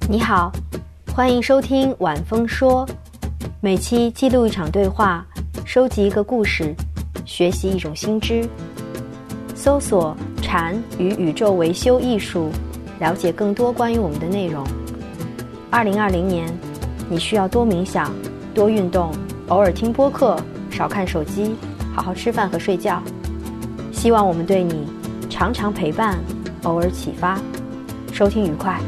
你好，欢迎收听晚风说，每期记录一场对话，收集一个故事，学习一种新知。搜索禅与宇宙维修艺术，了解更多关于我们的内容。2020年，你需要多冥想，多运动，偶尔听播客，少看手机，好好吃饭和睡觉。希望我们对你常常陪伴，偶尔启发。收听愉快。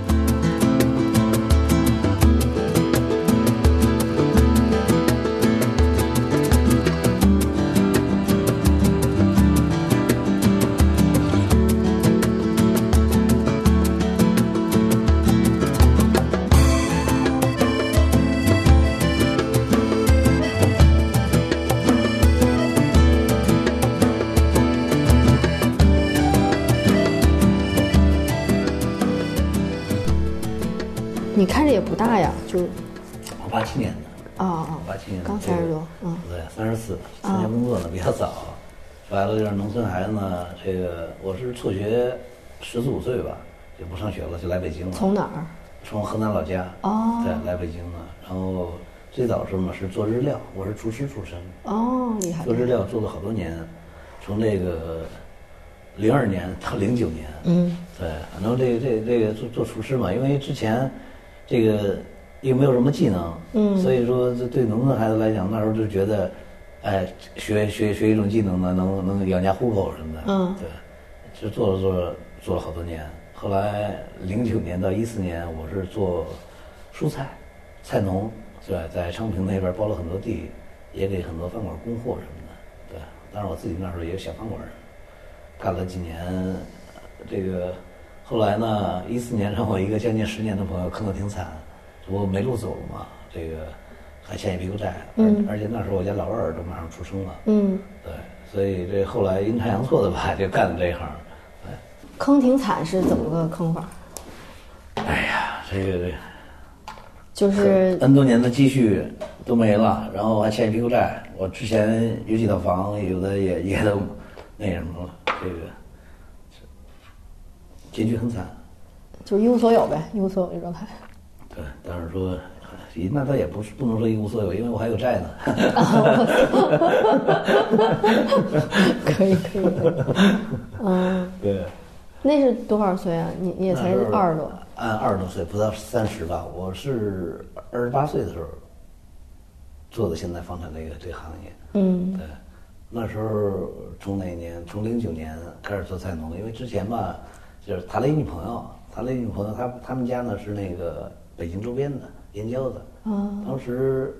你看着也不大呀，就我87年的87年的， 刚30多， 对，34，参加工作呢比较早，说白了就是农村孩子呢，这个我是辍学14、15岁吧，就不上学了，就来北京了。 从哪儿？ 从河南老家对，来北京了。然后最早时候呢是做日料，我是厨师出身。 厉害。 做日料做了好多年，从这个02年到09年。对，反正这个做厨师嘛，因为之前这个又没有什么技能，所以说这对农村孩子来讲，那时候就觉得，哎，学一种技能呢，能养家糊口什么的。对，就做了好多年。后来09年到14年，我是做蔬菜菜农，对，在昌平那边包了很多地，也给很多饭馆供货什么的。对，当然我自己那时候也有小饭馆，干了几年。这个后来呢，14年让我一个将近10年的朋友坑得挺惨，我没路走了嘛，这个还欠一屁股债，而且那时候我家老二都马上出生了，对，所以这后来阴差阳错的吧，就干了这一行。对， 坑挺惨是怎么个坑法？ 哎呀，这个就是 N 多年的积蓄都没了，然后还欠一屁股债，我之前有几套房，有的也都那什么了，这个结局很惨， 就是一无所有呗，一无所有的状态。 对，但是说，那倒也不能说一无所有，因为我还有债呢。 可以。 对。 那是多少岁啊？你也才20多。 按20多岁，不到30吧。我是28岁的时候做的现在房产这个行业。对。那时候从哪年？从09年开始做菜农，因为之前吧，就是谈了一女朋友，他们家呢是那个北京周边的燕郊的，当时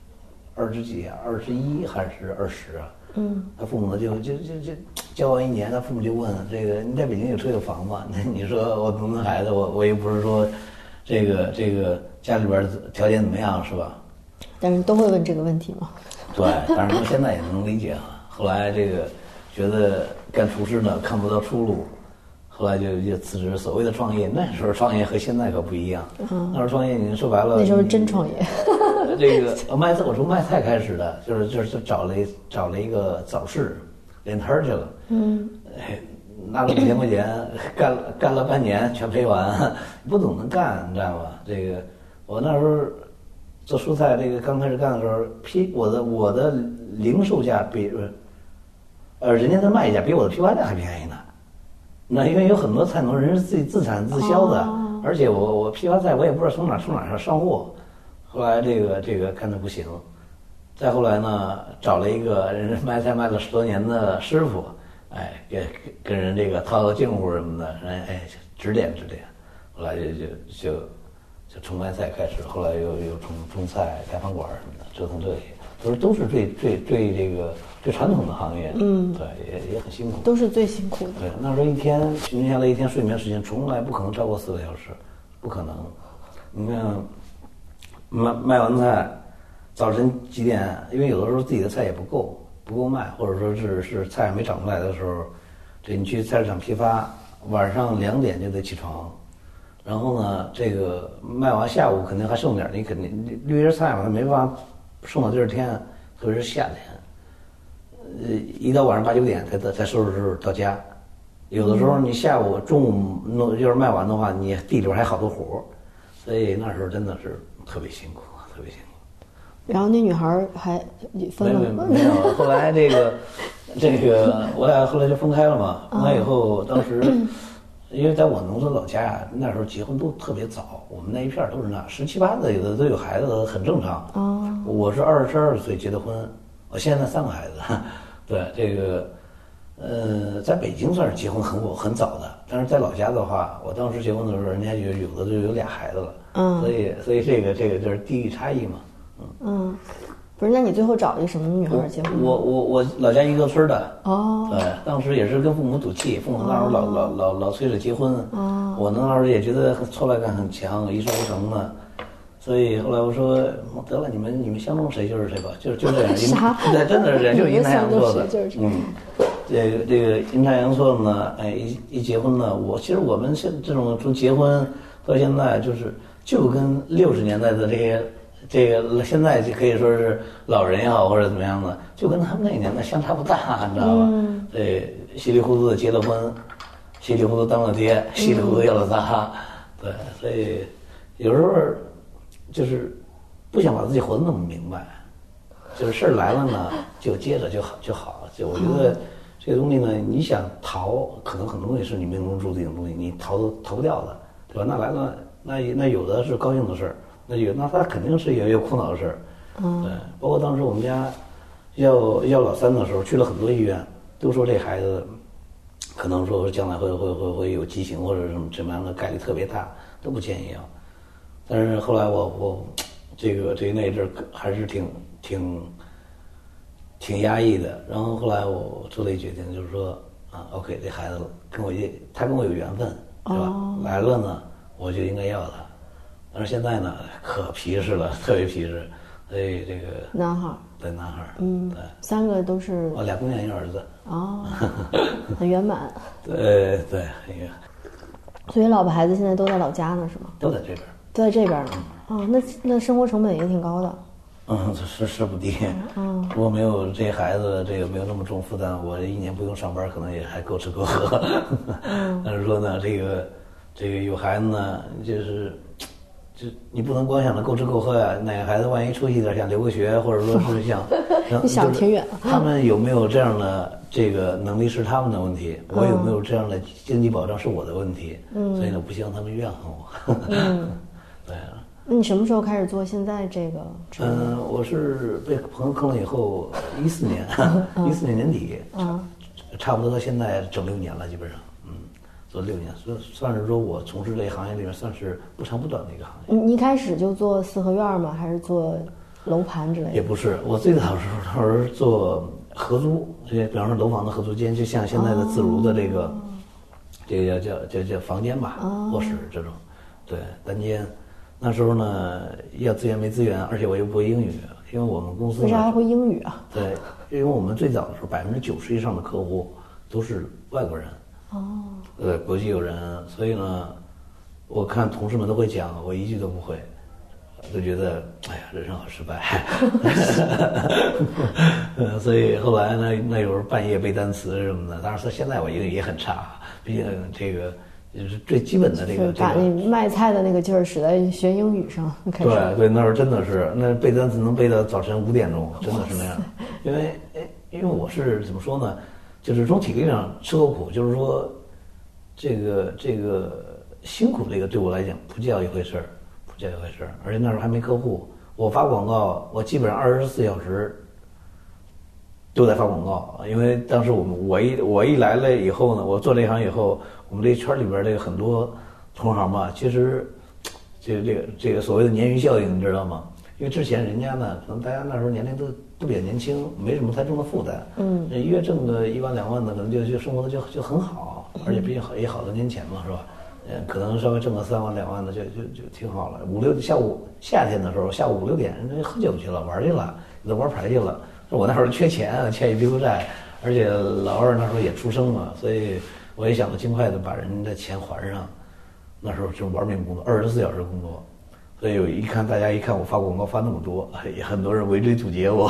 20几21还是20啊？他父母呢就交往1年，他父母就问这个你在北京有车有房吗？那你说我农村孩子，我又不是说这个家里边条件怎么样是吧？ 但是都会问这个问题吗？ 对，当然现在也能理解啊。后来这个觉得干厨师呢看不到出路，后来就辞职。所谓的创业，那时候创业和现在可不一样。那时候创业，你说白了， 那时候真创业。 这个我从卖菜开始的，就是找了一个早市，连摊儿去了。拿了5000块钱，干了半年全赔完，不怎么能干，你知道吗？这个我那时候做蔬菜，这个刚开始干的时候，我的零售价比人家的卖价比我的批发价还便宜呢。那因为有很多菜农人是自己自产自销的，而且我批发菜我也不知道从哪上货。后来这个看着不行，再后来呢，找了一个人卖菜卖了10多年的师傅，哎，跟人这个套近乎什么的，人哎指点。后来就从卖菜开始，后来又从种菜、开饭馆什么的，折腾这些，都是最传统的行业。对，也很辛苦， 都是最辛苦的。 对，那时候一天平均下来，一天睡眠时间从来不可能超过4个小时，不可能。你看，卖完菜，早晨几点？因为有的时候自己的菜也不够卖，或者说是菜还没长出来的时候，这你去菜市场批发，晚上2点就得起床。然后呢，这个卖完下午肯定还剩点，你肯定绿叶菜嘛，它没办法送到第二天，特别是夏天，一到晚上8、9点才收拾到家。有的时候你下午中午弄要是卖完的话，你地里边还好多活， 所以那时候真的是特别辛苦，特别辛苦。 然后那女孩还分了吗？ 没有，后来这个我俩后来就分开了嘛。分开以后，当时因为在我农村老家呀，那时候结婚都特别早，我们那一片都是那17、18岁，有的都有孩子，很正常。我是22岁结的婚，我现在3个孩子。对这个，在北京算是结婚很早的，但是在老家的话，我当时结婚的时候，人家有的就有2孩子了。所以这个就是地域差异嘛。 不是，那你最后找一个什么女孩结婚？ 我老家一个村的。 对， 当时也是跟父母赌气，父母那时候老催着结婚。我那时候也觉得挫败感很强，一事无成的。所以后来我说得了，你们相中谁就是谁吧，就这样。 啥？ 真的是这样，就是阴差阳错的。这个阴差阳错呢，一结婚呢，其实我们这种从结婚到现在，就跟60年代的这个现在就可以说是老人也好或者怎么样的，就跟他们那个年代相差不大，你知道吧？稀里糊涂的结了婚，稀里糊涂当了爹，稀里糊涂要了仨。对，所以有时候就是不想把自己活得那么明白，就是事儿来了呢，就接着就好。我觉得这个东西呢，你想逃，可能很多东西是你命中注定的东西，你逃不掉的，对吧？那来了，那有的是高兴的事儿。那他肯定是也有苦恼的事儿。对，包括当时我们家要老三的时候，去了很多医院，都说这孩子可能说将来会有畸形或者什么样的概率特别大，都不建议要。但是后来我这那一阵还是挺压抑的。然后后来我做了一决定，就是说OK， 这孩子他跟我有缘分，对吧？来了呢，我就应该要他。但是现在呢，可皮实了，特别皮实，所以这个男孩， 对男孩，对 3个都是 2姑娘1儿子， 很圆满。 对， 所以老婆孩子现在都在老家呢，是吗？ 都在这边， 都在这边呢。那生活成本也挺高的。 是不低。如果没有这些孩子，这个没有那么重负担，我1年不用上班，可能也还够吃够喝。但是说呢，这个有孩子呢，就你不能光想着够吃够喝呀。哪个孩子万一出息点，想留个学，或者说是你想挺远。 他们有没有这样的这个能力是他们的问题，我有没有这样的经济保障是我的问题。所以呢，不希望他们怨恨我。对。 那你什么时候开始做现在这个？ 我是被朋友坑了以后，14年年底，差不多到现在整6年了，基本上。做6年，算是说我从事这一行业里面算是不长不短的一个行业。 你一开始就做4合院吗？还是做楼盘之类的？ 也不是，我最早的时候是做合租，比方说楼房的合租间，就像现在的自如的这个叫房间吧，卧室这种，对，单间。那时候呢，要资源没资源，而且我又不会英语，因为我们公司为啥还会英语啊？ 对，因为我们最早的时候90%以上的客户都是外国人。国际友人，所以呢，我看同事们都会讲，我一句都不会，就觉得哎呀，人生好失败。所以后来呢，那有时候半夜背单词什么的，当然说现在我英语也很差，毕竟这个就是最基本的这个。 把你卖菜的那个劲儿使在学英语上开始。 对，那时候真的是，那背单词能背到早晨5点钟，真的是那样。因为我是怎么说呢？就是从体力上吃过苦，就是说，这个辛苦，这个对我来讲不叫一回事儿，而且那时候还没客户，我发广告，我基本上24小时都在发广告，因为当时我一来了以后呢，我做这行以后，我们这圈里边这个很多同行嘛，其实这个所谓的鲶鱼效应，你知道吗？因为之前人家呢，可能大家那时候年龄都比较年轻，没什么太重的负担。一月挣个1万2万的，可能就生活的就很好，而且毕竟也好多年前嘛，是吧？可能稍微挣个3万2万的就挺好了。夏天的时候，下午5、6点人家喝酒去了，玩去了，有的玩牌去了。我那时候缺钱，欠一屁股债，而且老二那时候也出生了，所以我也想着尽快的把人的钱还上。那时候就玩命工作，24小时工作。 所以大家一看我发广告发那么多，也很多人围追堵截我，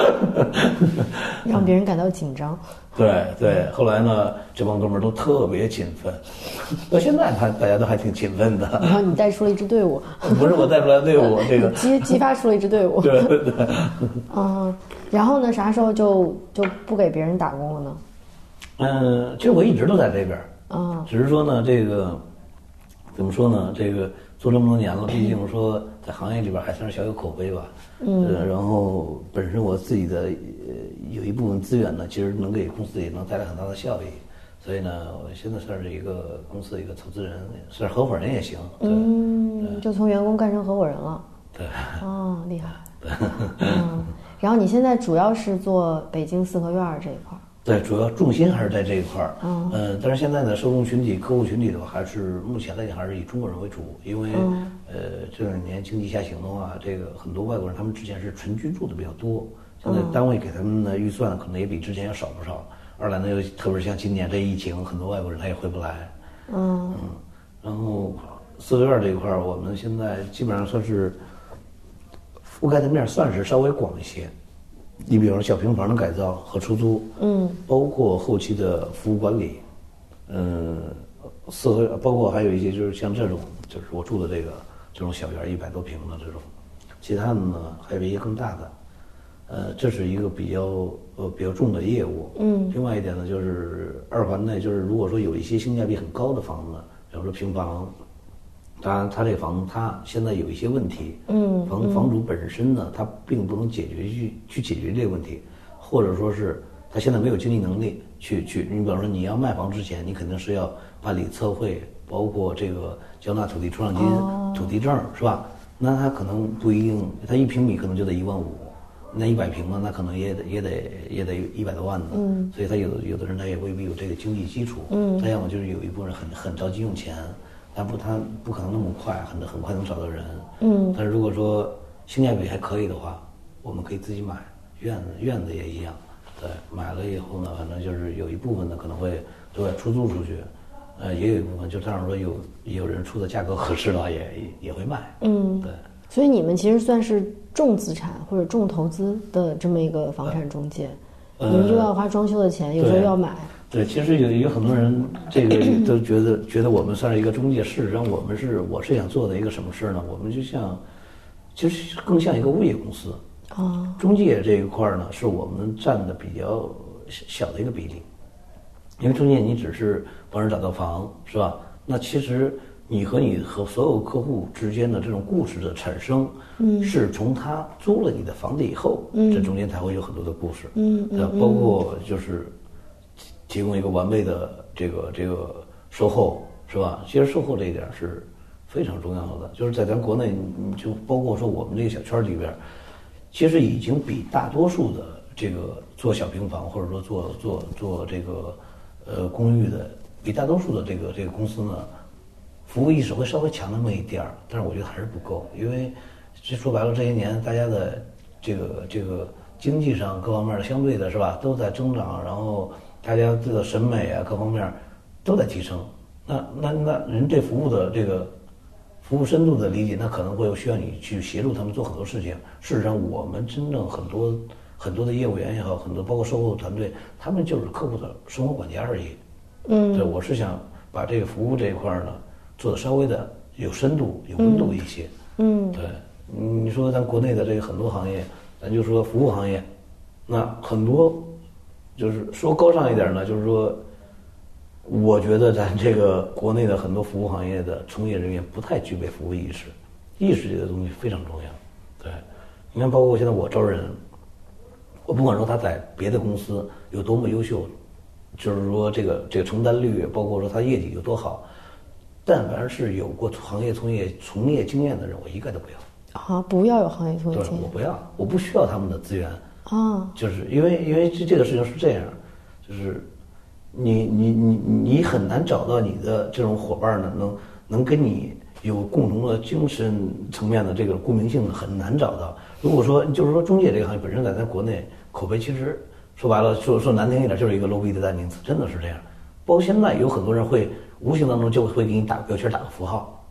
让别人感到紧张。 对，后来呢，这帮哥们儿都特别勤奋，到现在大家都还挺勤奋的。 然后你带出了一支队伍， 不是我带出来的队伍，这个激发出了一支队伍。 对。 然后呢，啥时候就不给别人打工了呢？其实我一直都在这边，只是说呢，这个怎么说呢，这个。做这么多年了，毕竟说在行业里边还算是小有口碑吧。然后本身我自己的有一部分资源呢，其实能给公司也能带来很大的效益。所以呢，我现在算是一个公司的一个投资人，算是合伙人也行。 就从员工干成合伙人了。 对。 厉害。然后你现在主要是做北京四合院这一块。 对，主要重心还是在这一块儿。但是现在的受众群体、客户群体的话，还是目前来讲还是以中国人为主，因为这2年经济下行的话，这个很多外国人他们之前是纯居住的比较多，现在单位给他们的预算可能也比之前要少不少。二来呢，又特别是像今年这疫情，很多外国人他也回不来。然后四合院这一块儿，我们现在基本上算是覆盖的面算是稍微广一些。你比如说小平房的改造和出租，包括后期的服务管理，四合，包括还有一些就是像这种，就是我住的这种小园100多平的这种，其他的呢还有一些更大的，这是一个比较重的业务。另外一点呢，就是二环内，就是如果说有一些性价比很高的房子，比如说平房。当然，他这个房子他现在有一些问题，房主本身呢，他并不能去解决这个问题，或者说是他现在没有经济能力去。你比方说你要卖房之前，你肯定是要办理测绘，包括这个交纳土地出让金、土地证，是吧？那他可能不一定，他1平米可能就得1.5万，那100平呢，那可能也得100多万呢。所以他有的人他也未必有这个经济基础，他要么就是有一部分人很着急用钱。他不可能那么快，很快能找到人。但是如果说性价比还可以的话，我们可以自己买院子也一样。对，买了以后呢，反正就是有一部分呢可能会对出租出去，也有一部分就这样说有人出的价格合适的话也会卖。对。 所以你们其实算是重资产或者重投资的这么一个房产中介，你们又要花装修的钱，有时候又要买。 对，其实有很多人这个都觉得我们算是一个中介，事实上我是想做的一个什么事呢？我们其实更像一个物业公司。中介这一块呢，是我们占的比较小的一个比例，因为中介你只是帮人找到房，是吧？那其实你和所有客户之间的这种故事的产生，是从他租了你的房子以后，这中间才会有很多的故事。包括就是提供一个完备的这个售后，是吧？其实售后这一点是非常重要的，就是在咱国内，你就包括说我们这个小圈里边，其实已经比大多数的这个做小平房或者说做这个公寓的，比大多数的这个公司呢，服务意识会稍微强那么一点儿，但是我觉得还是不够，因为这说白了这些年大家的这个经济上各方面的相对的是吧，都在增长，然后大家这个审美啊各方面都在提升，那人对服务的这个服务深度的理解，那可能会需要你去协助他们做很多事情。事实上，我们真正很多的业务员也好，很多包括售后团队，他们就是客户的生活管家而已。对，我是想把这个服务这一块呢做的稍微的有深度、有温度一些。对，你说咱国内的这个很多行业，咱就说服务行业，那很多就是说高尚一点呢，就是说，我觉得咱这个国内的很多服务行业的从业人员不太具备服务意识，意识这个东西非常重要。对，你看，包括现在我招人，我不管说他在别的公司有多么优秀，就是说这个承担率，包括说他业绩有多好，但凡是有过行业从业经验的人，我一概都不要。 不要有行业从业经验。 对，我不要，我不需要他们的资源。就是因为这个事情是这样，就是你很难找到你的这种伙伴呢，能跟你有共同的精神层面的这个共鸣性的很难找到。如果说就是说中介这个行业本身在咱国内口碑其实说白了说难听一点就是一个 low 逼的代名词，真的是这样。包括现在有很多人会无形当中就会给你打个标签打个符号，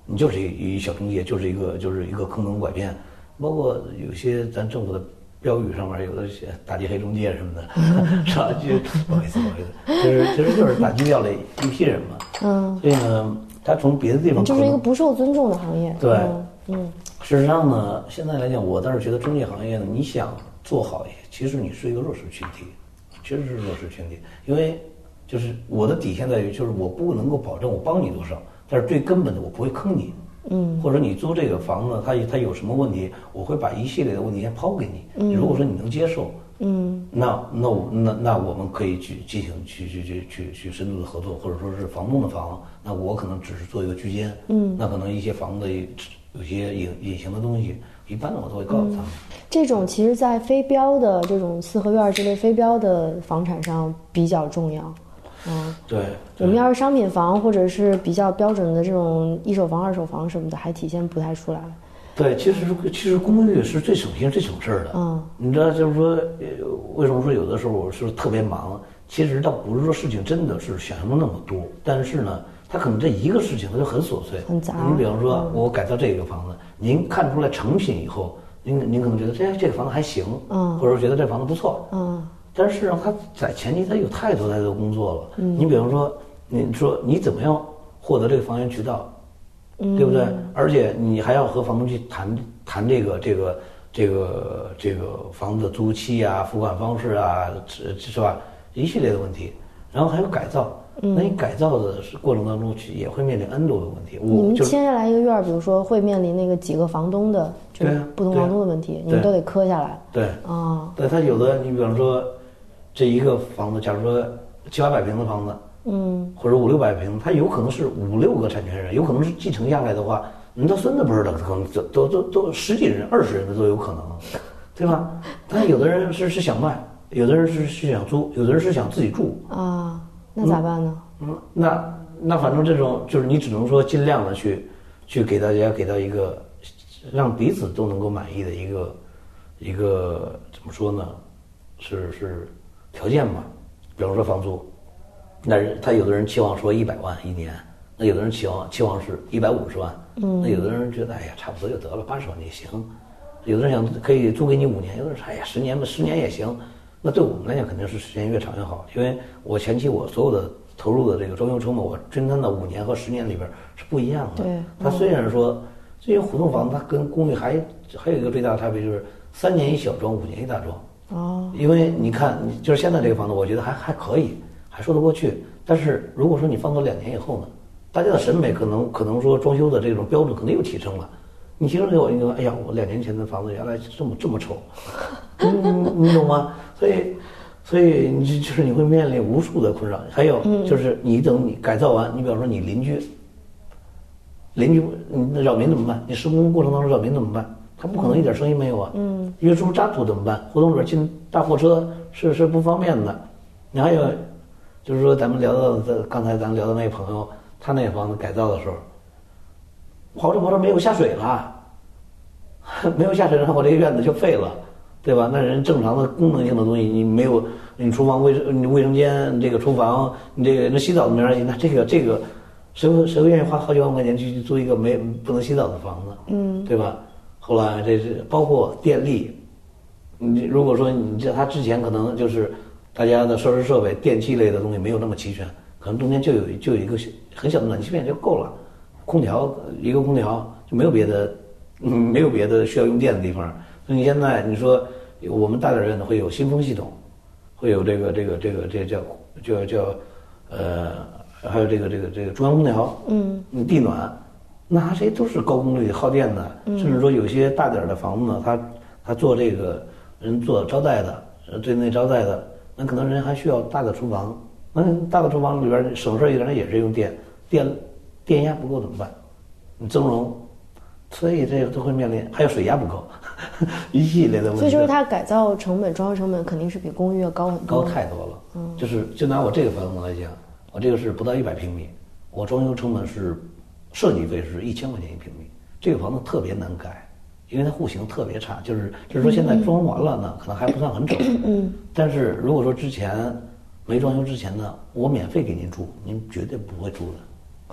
你就是一小中介，就是一个坑蒙拐骗，包括有些咱政府的标语上面有的写打击黑中介什么的，是吧？就不好意思，其实就是打击掉了一批人嘛。所以呢，他从别的地方就是一个不受尊重的行业。 对，事实上呢，现在来讲，我倒是觉得中介行业呢，你想做好，其实你是一个弱势群体，确实是弱势群体，因为就是我的底线在于，就是我不能够保证我帮你多少，但是最根本的我不会坑你。或者你租这个房子，它有什么问题，我会把一系列的问题先抛给你。如果说你能接受，那我们可以去进行去深度的合作，或者说是房东的房，那我可能只是做一个居间。那可能一些房子有些隐形的东西，一般的我都会告诉他们。 这种其实，在非标的这种四合院这类非标的房产上比较重要。 对， 我们要是商品房或者是比较标准的这种一手房、二手房什么的，还体现不太出来。 对，其实公寓是最省心、最省事儿的。你知道，就是说，为什么说有的时候我是特别忙？其实倒不是说事情真的是想象的那么多，但是呢，它可能这一个事情它就很琐碎、 很杂。 你比方说，我改造这个房子，您看出来成品以后，您可能觉得这个房子还行，或者说觉得这房子不错，但是它在前期它有太多工作了。你比方说，你说你怎么样获得这个房源渠道，对不对？而且你还要和房东去谈这个房子的租期啊、付款方式啊，是吧？一系列的问题，然后还有改造。那你改造的过程当中也会面临 N 多的问题。 你们签下来一个院，比如说会面临那个几个房东的，就是不同房东的问题，你们都得磕下来。 对，对，他有的，你比方说。这一个房子，假如说700-800平的房子，或者500-600平，它有可能是5-6个产权人，有可能是继承下来的话，你到孙子辈儿的可能都10几人、20人的都有可能，对吧？但有的人是想卖，有的人是想租，有的人是想自己住啊，那咋办呢？ 那反正这种就是你只能说尽量的去给大家给到一个让彼此都能够满意的一个怎么说呢？是。条件嘛，比方说房租，那他有的人期望说100万一年，那有的人期望是150万，那有的人觉得哎呀差不多就得了，80万也行，有的人想可以租给你5年，有的人说哎呀10年吧，10年也行。那对我们来讲肯定是时间越长越好，因为我前期我所有的投入的这个装修成本，我均摊到5年和10年里边是不一样的。 对， 它虽然说这些胡同房它跟公寓还有一个最大的差别就是3年一小装，5年一大装。因为你看，就是现在这个房子，我觉得还可以，还说得过去。但是如果说你放到2年以后呢，大家的审美可能说装修的这种标准可能又提升了。你提升给我，你说，哎呀，我2年前的房子原来这么丑，你懂吗？所以你会面临无数的困扰。还有就是你等你改造完，你比方说你邻居你扰民怎么办？你施工过程当中扰民怎么办？他不可能一点声音没有啊。运输渣土怎么办？胡同里边进大货车是不方便的。你还有，就是说咱们聊到刚才咱聊的那个朋友，他那个房子改造的时候，跑着没有下水了，没有下水，然后我这个院子就废了，对吧？那人正常的功能性的东西你没有，你厨房你卫生间这个厨房，你这个那洗澡都没人，那这个谁会愿意花好几万块钱去租一个不能洗澡的房子？对吧？后来这是包括电力，你如果说他之前可能就是大家的设施设备、电器类的东西没有那么齐全，可能中间就有一个很小的暖气片就够了，一个空调就没有别的需要用电的地方。所以你现在你说我们大点院子会有新风系统，会有这叫还有这个中央空调，地暖。那这都是高功率耗电的，甚至说有些大点的房子呢，他做这个人做招待的，对内招待的，那可能人还需要大的厨房，那大的厨房里边省事一点也是用电压不够怎么办？你增容，所以这个都会面临，还有水压不够，一系列的问题。 所以就是它改造成本、装修成本肯定是比公寓要高很多， 高太多了。就拿我这个房子来讲，我这个是不到100平米，我装修成本是。设计费是1000块钱1平米，这个房子特别难改，因为它户型特别差，就是说现在装完了呢，可能还不算很丑。但是如果说之前没装修之前呢，我免费给您住，您绝对不会住的。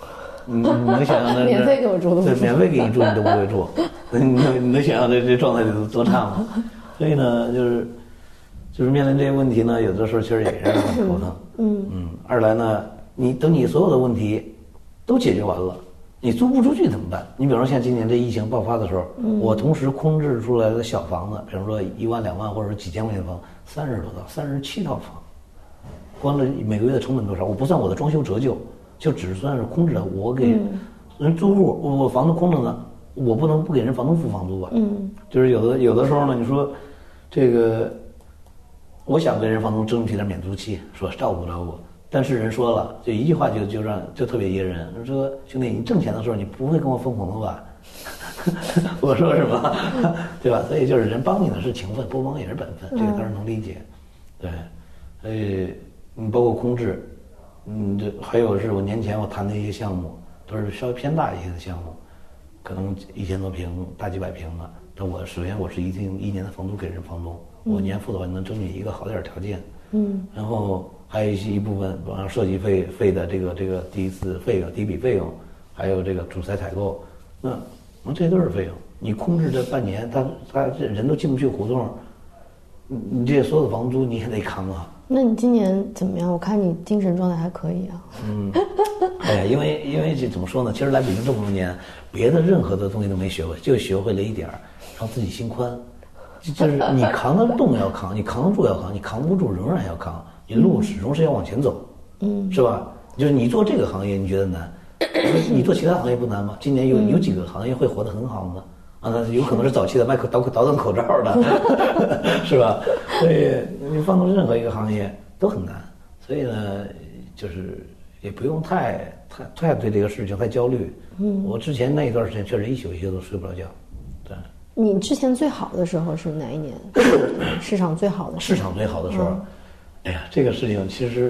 你能想象免费给我住都不住， 对，免费给你住你都不会住，你能想象这状态得多差吗？所以呢，就是面临这些问题呢，有的时候其实也是很头疼。二来呢，等你所有的问题都解决完了，你租不出去怎么办？你比方说像今年这疫情爆发的时候，我同时空置出来的小房子，比如说1万2万或者是几千块钱的房，30多套，37套房，光这每个月的成本多少？我不算我的装修折旧，就只算是空置的。我给人租户，我房子空着呢，我不能不给人房东付房租吧？就是有的时候呢，你说这个，我想跟人房东争取点免租期，说照顾照顾。但是人说了，就一句话就特别噎人，说兄弟，你挣钱的时候你不会跟我分红的吧？我说什么，对吧？所以就是人帮你的是情分，不帮也是本分，这个当然能理解。对，所以你包括空置，这还有是我年前我谈的一些项目，都是稍微偏大一些的项目，可能1000多平、大几百平的。但我首先我是一年的房租给人房东，我年付的话能争取一个好点条件。然后还有一部分，比方设计费的这个第一笔费用，还有这个主材采购，那这都是费用。你空置这半年，他这人都进不去胡同，你这所有的房租你也得扛啊。 那你今年怎么样？我看你精神状态还可以啊。 哎呀，因为这怎么说呢？其实来北京这么多年，别的任何的东西都没学会，就学会了一点让自己心宽。就是你扛得动要扛，你扛得住要扛，你扛不住仍然要扛，你路始终是要往前走，是吧？就是你做这个行业你觉得难，你做其他行业不难吗？今年有几个行业会活得很好呢？啊，有可能是早期的卖导灯口罩的，是吧？所以你放到任何一个行业都很难，所以呢，就是也不用太对这个事情太焦虑。我之前那一段时间确实一宿都睡不着觉，对。 你之前最好的时候是哪一年？市场最好的时候？ 市场最好的时候，哎呀，这个事情其实，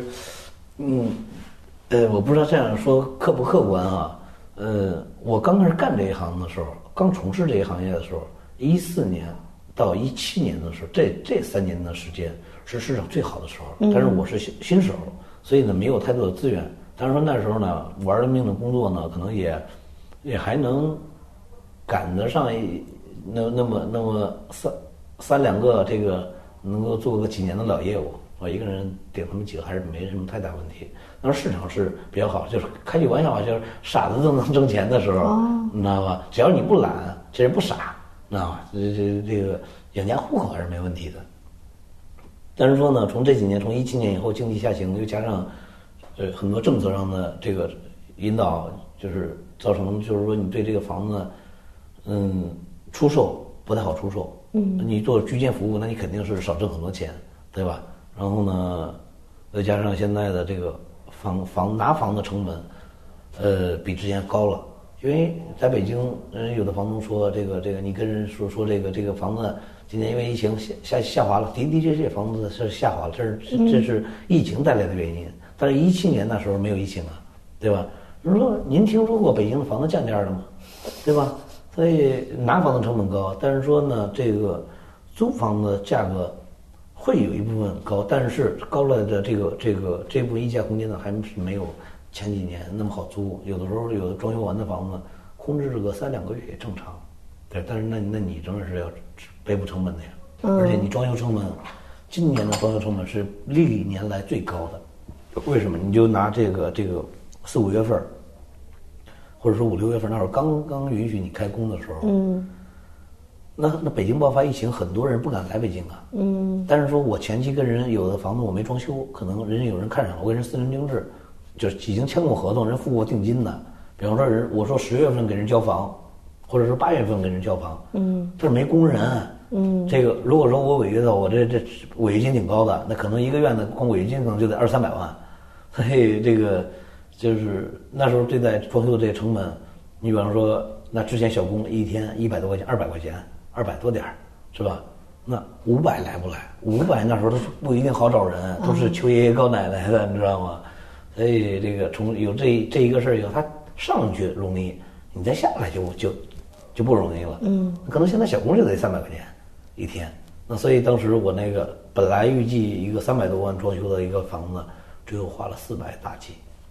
我不知道这样说客不客观啊。我刚开始干这一行的时候，刚从事这一行业的时候，14年到17年的时候，这3年的时间是市场最好的时候。但是我是新手，所以呢没有太多的资源。但是说那时候呢，玩了命的工作呢，可能也还能赶得上那么三两个这个能够做个几年的老业务，我一个人顶他们几个还是没什么太大问题。但是市场是比较好，就是开句玩笑话，就是傻子都能挣钱的时候，你知道吧？只要你不懒，这人不傻，知道吧？这个养家糊口还是没问题的。但是说呢，从这几年，从17年以后经济下行，又加上很多政策上的这个引导，就是造成就是说你对这个房子，出售不太好出售。你做居间服务，那你肯定是少挣很多钱，对吧？然后呢，再加上现在的这个拿房的成本，比之前高了。因为在北京，有的房东说这个，你跟人说这个房子今年因为疫情下滑了，的确房子是下滑了，这是疫情带来的原因。但是17年那时候没有疫情啊，对吧？人说您听说过北京的房子降价了吗？对吧？所以拿房的成本高，但是说呢，这个租房的价格会有一部分高，但是高了的这部分溢价空间呢，还是没有前几年那么好租。有的时候有的装修完的房子，空置个3-2个月也正常。对，但是那你仍然是要背负成本的呀。而且你装修成本，今年的装修成本是历年来最高的。为什么？你就拿这个4-5月份。或者说5-6月份那会儿刚允许你开工的时候，那北京爆发疫情，很多人不敢来北京啊。但是说我前期跟人有的房子我没装修，可能人家有人看上了，我跟人私人定制，就是已经签过合同，人付过定金的。比方说我说10月份给人交房，或者说8月份给人交房，这没工人。这个如果说我违约的，我这违约金挺高的，那可能一个月呢，光违约金可能就得200-300万，所以这个。就是那时候对待装修的这个成本，你比方说，那之前小工一天100多块钱、200块钱，200多点儿，是吧？那500来不来？500那时候都不一定好找人，都是求爷爷告奶奶的，你知道吗？所以这个从有这一个事儿以后，他上去容易，你再下来就不容易了。可能现在小工就得300块钱一天。那所以当时我那个本来预计一个300多万装修的一个房子，最后花了400大几。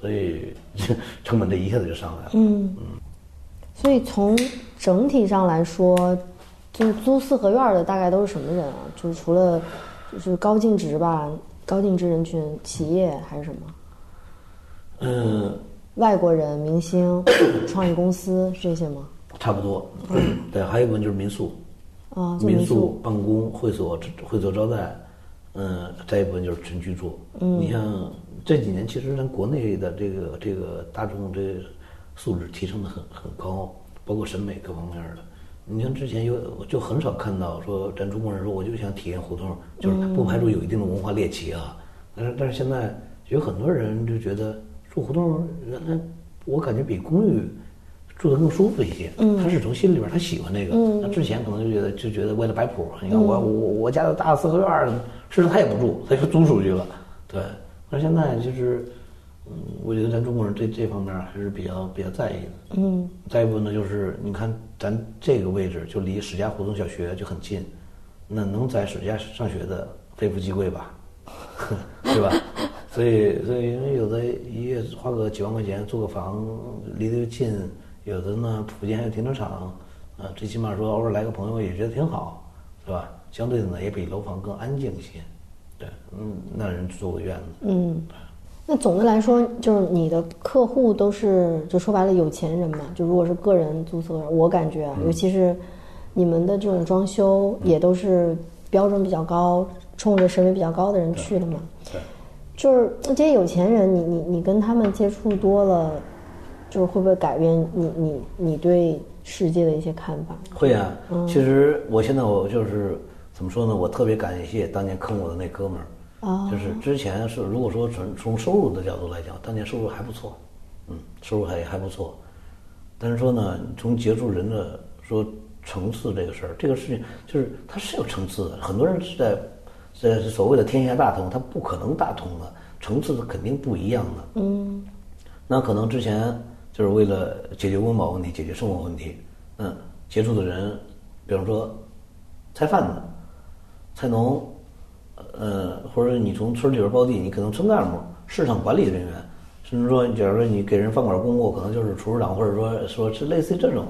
所以成本这一下子就上来了。 所以从整体上来说，就是租四合院的大概都是什么人啊？就是除了就是高净值吧，高净值人群，企业还是什么？外国人、明星、创业公司这些吗？ 差不多。对，还有一部分就是民宿。民宿、办公、会所招待，再一部分就是纯居住。你像这几年，其实咱国内的这个大众这个素质提升的很高，包括审美各方面的。你像之前就很少看到说咱中国人说我就想体验胡同，就是不排除有一定的文化猎奇啊。但是现在有很多人就觉得住胡同，原来我感觉比公寓住得更舒服一些。他是从心里边他喜欢那个。那之前可能就觉得为了摆谱，你看我家的大四合院，甚至他也不住，他就租出去了。对，但是现在就是我觉得咱中国人这方面还是比较在意的。再一部分呢，就是你看咱这个位置就离史家胡同小学就很近，那能在史家上学的非富即贵吧，对吧？所以因为有的一月花个几万块钱租个房，离得又近，有的呢附近还有停车场，最起码说偶尔来个朋友也觉得挺好，是吧？相对的呢也比楼房更安静一些。对，那人住个院子。 那总的来说，就是你的客户都是就说白了有钱人嘛？就如果是个人租四合院，我感觉尤其是你们的这种装修也都是标准比较高，冲着审美比较高的人去了嘛。 对， 就是这些有钱人，你跟他们接触多了，就是会不会改变你对世界的一些看法？ 会啊。其实我现在我就是怎么说呢？我特别感谢当年坑我的那哥们儿。就是之前是如果说从收入的角度来讲，当年收入还不错，收入还不错，但是说呢，从接触人的说层次这个事儿，这个事情就是它是有层次的。很多人是在所谓的天下大同，他不可能大同的，层次肯定不一样的。那可能之前就是为了解决温饱问题、解决生活问题，接触的人，比方说菜贩子、菜农。或者你从村里边包地，你可能村干部、市场管理人员，甚至说，假如说你给人饭馆供货，可能就是厨师长，或者说是类似于这种。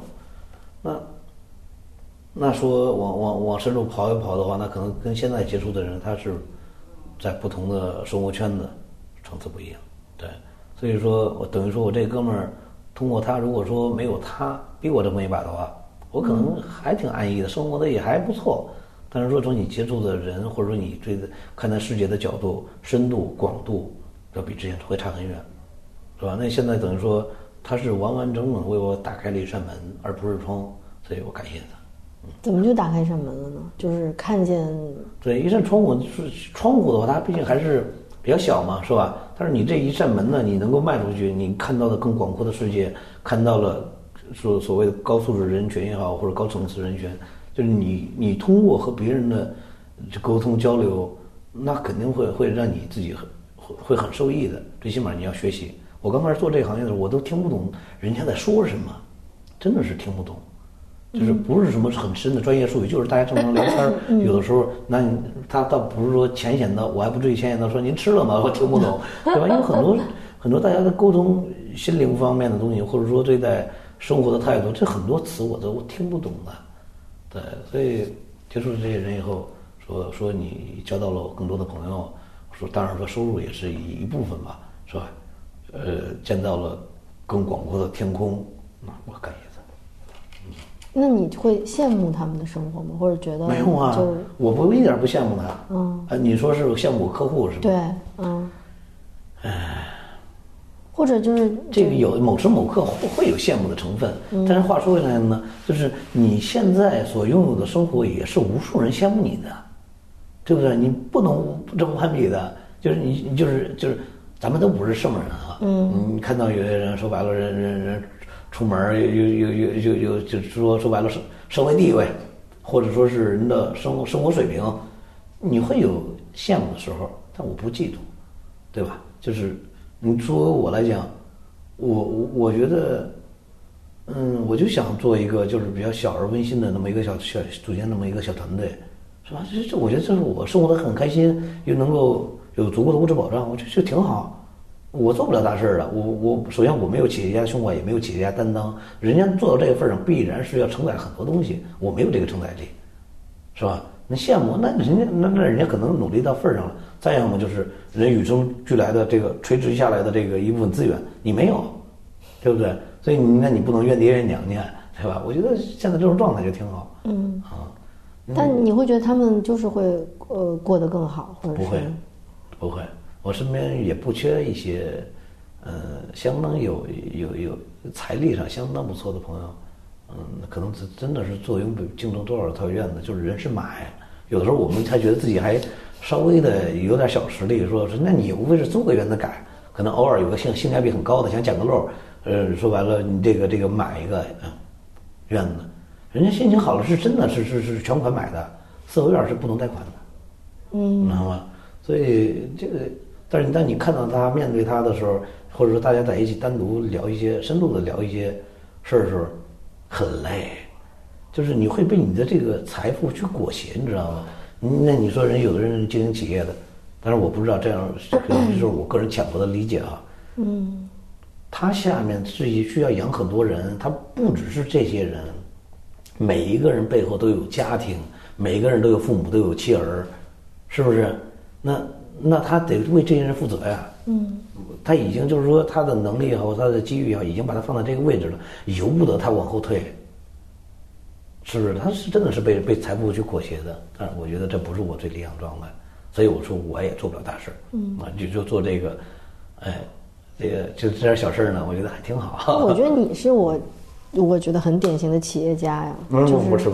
那说往深处跑一跑的话，那可能跟现在接触的人，他是在不同的生活圈子层次不一样。对，所以说我等于说我这哥们儿通过他，如果说没有他逼我这么一把的话，我可能还挺安逸的，生活的也还不错。但是说从你接触的人，或者说你对看待世界的角度、深度、广度，要比之前会差很远，是吧？那现在等于说他是完完整整为我打开了一扇门，而不是窗，所以我感谢他。 怎么就打开一扇门了呢？就是看见对一扇窗户，窗户的话，它毕竟还是比较小嘛，是吧？但是你这一扇门呢，你能够迈出去，你看到了更广阔的世界，看到了所谓的高素质人群也好，或者高层次人群。就是你通过和别人的沟通交流，那肯定会让你自己会很受益的。最起码你要学习。我刚开始做这个行业的时候，我都听不懂人家在说什么，真的是听不懂。就是不是什么很深的专业术语，就是大家正常聊天。有的时候，那他倒不是说浅显的，我还不至于浅显的说您吃了吗？我听不懂，对吧？因为很多大家的沟通心灵方面的东西，或者说对待生活的态度，这很多词我都听不懂的。对，所以接触这些人以后，说你交到了更多的朋友，说当然说收入也是一部分吧，是吧？见到了更广阔的天空，那我感谢他。 那你会羡慕他们的生活吗？或者觉得没有啊？我不一点不羡慕他。你说是羡慕我客户是吧？ 对，或者就是这个有某时某刻会有羡慕的成分，但是话说回来呢，就是你现在所拥有的生活也是无数人羡慕你的，对不对？你不能这么攀比的，就是你就是咱们都不是圣人啊。你看到有些人说白了，人出门有就是说白了社会地位，或者说是人的生活水平，你会有羡慕的时候，但我不嫉妒，对吧？就是你作为我来讲，我觉得，我就想做一个就是比较小而温馨的那么一个小组建那么一个小团队，是吧？我觉得这是我生活的很开心，又能够有足够的物质保障，我觉得就挺好。 我做不了大事儿的。我首先我没有企业家胸怀，也没有企业家担当。人家做到这个份上，必然是要承载很多东西，我没有这个承载力，是吧？那羡慕，那人家可能努力到份上了。再要么就是人与生俱来的这个垂直下来的这个一部分资源，你没有，对不对？所以你不能怨爹怨娘家，对吧？我觉得现在这种状态就挺好。 但你会觉得他们就是会过得更好，或者是不会，我身边也不缺一些相当有财力上相当不错的朋友。可能真的是坐拥竞争多少套院的，就是人是买。有的时候我们还觉得自己还稍微的有点小实力，说那你无非是租个院子改，可能偶尔有个性价比很高的想捡个漏，说白了你这个买一个院子，人家心情好了是真的是全款买的，四合院是不能贷款的，你知道吗？所以这个，但是当你看到他面对他的时候，或者说大家在一起单独聊一些深度的聊一些事儿的时候，很累，就是你会被你的这个财富去裹挟，你知道吗？那你说有的人经营企业的，但是我不知道这样，就是我个人浅薄的理解啊。他下面是需要养很多人，他不只是这些人，每一个人背后都有家庭，每一个人都有父母，都有妻儿，是不是？那他得为这些人负责呀。他已经就是说他的能力也好，他的机遇也好，已经把他放在这个位置了，由不得他往后退，是不是？他是真的是被财富去裹挟的，但是我觉得这不是我最理想状态，所以我说我也做不了大事，就做这个，这个就这点小事呢，我觉得还挺好。 我觉得你是我觉得很典型的企业家呀。 不是，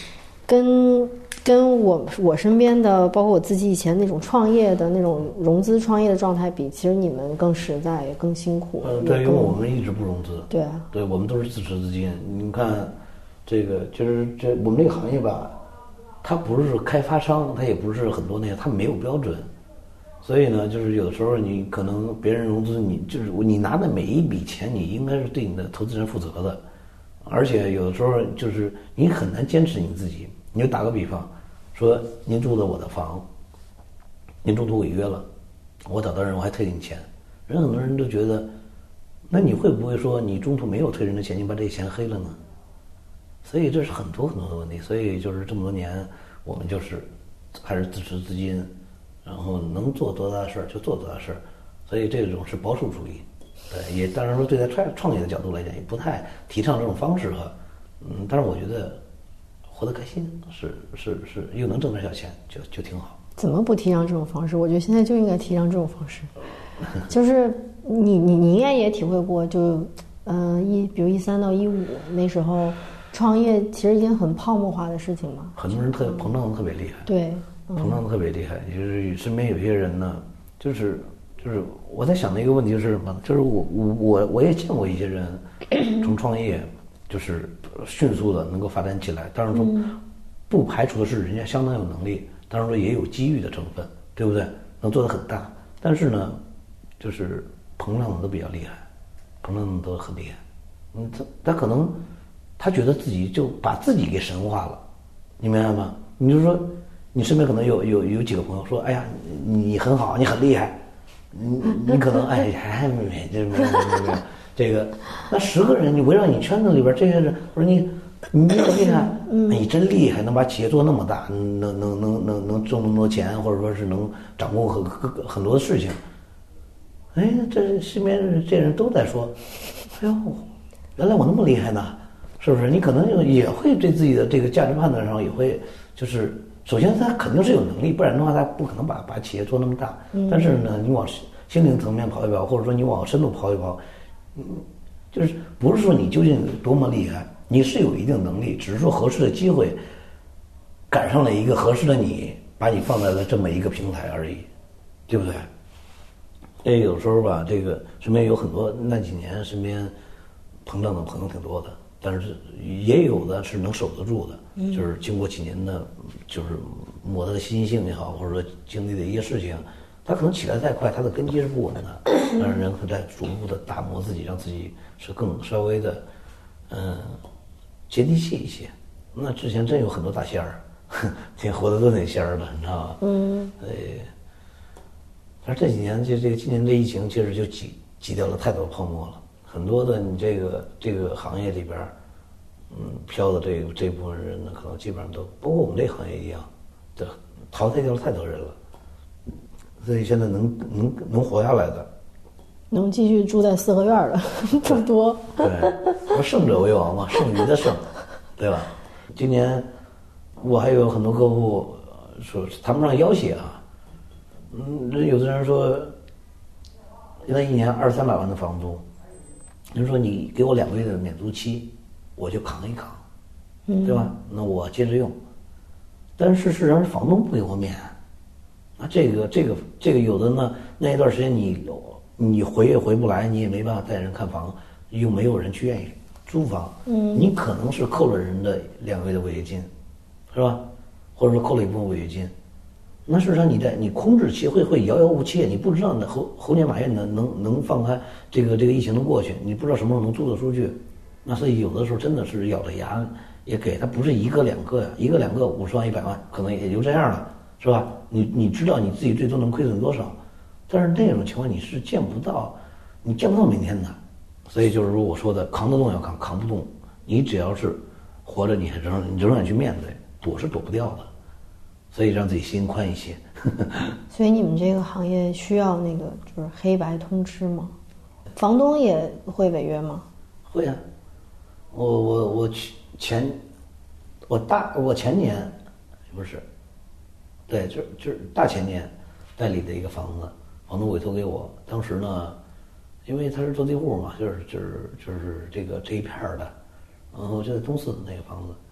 跟我身边的，包括我自己以前那种创业的那种融资创业的状态比，其实你们更实在，也更辛苦。 对，因为我们一直不融资。 对啊。 对，我们都是自持资金。你看，这个就是我们这个行业吧，它不是开发商，它也不是很多那个，它没有标准。所以呢，就是有的时候你可能别人融资，你拿的每一笔钱，你应该是对你的投资人负责的。而且有的时候就是你很难坚持你自己。你就打个比方，说您住的我的房，您中途违约了，我找到人我还退你钱，很多人都觉得，那你会不会说你中途没有退人的钱，你把这钱黑了呢？所以这是很多的问题。所以就是这么多年，我们就是还是自持资金，然后能做多大事儿就做多大事儿。所以这种是保守主义，对，也当然说对待创业的角度来讲，也不太提倡这种方式哈。但是我觉得。活得开心是又能挣点小钱就挺好。 怎么不提倡这种方式？我觉得现在就应该提倡这种方式。就是你应该也体会过，就比如13到15那时候，创业其实已经很泡沫化的事情嘛。 很多人膨胀的特别厉害。 对， 膨胀的特别厉害。就是身边有些人呢，就是我在想的一个问题是什么？就是我也见过一些人从创业。就是迅速的能够发展起来，当然说不排除的是人家相当有能力，当然说也有机遇的成分，对不对？能做得很大，但是呢，就是膨胀的都比较厉害，膨胀的都很厉害。他可能他觉得自己就把自己给神化了，你明白吗？你就说你身边可能有几个朋友说，哎呀，你很好，你很厉害，你可能哎还没这个，那10个人你围绕你圈子里边这些人，我说你很厉害，你真厉害，能把企业做那么大，能挣那么多钱，或者说是能掌控很多的事情。哎，这身边这人都在说，哎呦，原来我那么厉害呢，是不是？你可能也会对自己的这个价值判断上也会，就是首先他肯定是有能力，不然的话他不可能把企业做那么大。但是呢，你往心灵层面跑一跑，或者说你往深度跑一跑。就是不是说你究竟多么厉害，你是有一定能力，只是说合适的机会赶上了一个合适的你，把你放在了这么一个平台而已，对不对？有时候吧，这个身边有很多那几年身边膨胀的朋友挺多的，但是也有的是能守得住的，就是经过几年的，就是磨得心性也好，或者说经历的一些事情。他可能起来再快，他的根基是不稳的，但是人会在逐步的打磨自己，让自己是更稍微的，接地气一些。那之前真有很多大仙儿，挺活的都挺仙儿的，你知道吗？ 但是这几年这个今年这疫情，其实就挤掉了太多泡沫了。很多的你这个行业里边，飘的这部分人呢，可能基本上都，包括我们这行业一样，这淘汰掉了太多人了。所以现在能活下来的， 能继续住在四合院的不多。 对，胜者为王嘛，剩余的胜，对吧？今年我还有很多客户说谈不上要挟啊，有的人说，现在一年200-300万的房租，人说你给我2个月的免租期，我就扛一扛，对吧？那我接着用，但是事实上房东不给我免。啊，这个有的呢，那一段时间你回也回不来，你也没办法带人看房，又没有人去愿意租房，你可能是扣了人的2个月的违约金，是吧？或者说扣了一部分违约金，那事实上你空置期会遥遥无期，你不知道猴年马月能放开这个疫情能过去，你不知道什么时候能租得出去，那所以有的时候真的是咬着牙也给他，不是1个2个呀，1个2个50万100万，可能也就这样了。是吧？你知道你自己最多能亏损多少，但是那种情况你是见不到，你见不到明天的，所以就是如我说的，扛得动要扛，扛不动，你只要是活着，你仍然去面对，躲是躲不掉的，所以让自己心宽一些。 所以你们这个行业需要那个就是黑白通吃吗？房东也会违约吗？ 会啊，我前年不是。对，就是大前年代理的一个房子，房东委托给我。当时呢，因为他是做地户嘛，就是这一片的，然后就在东四的那个房子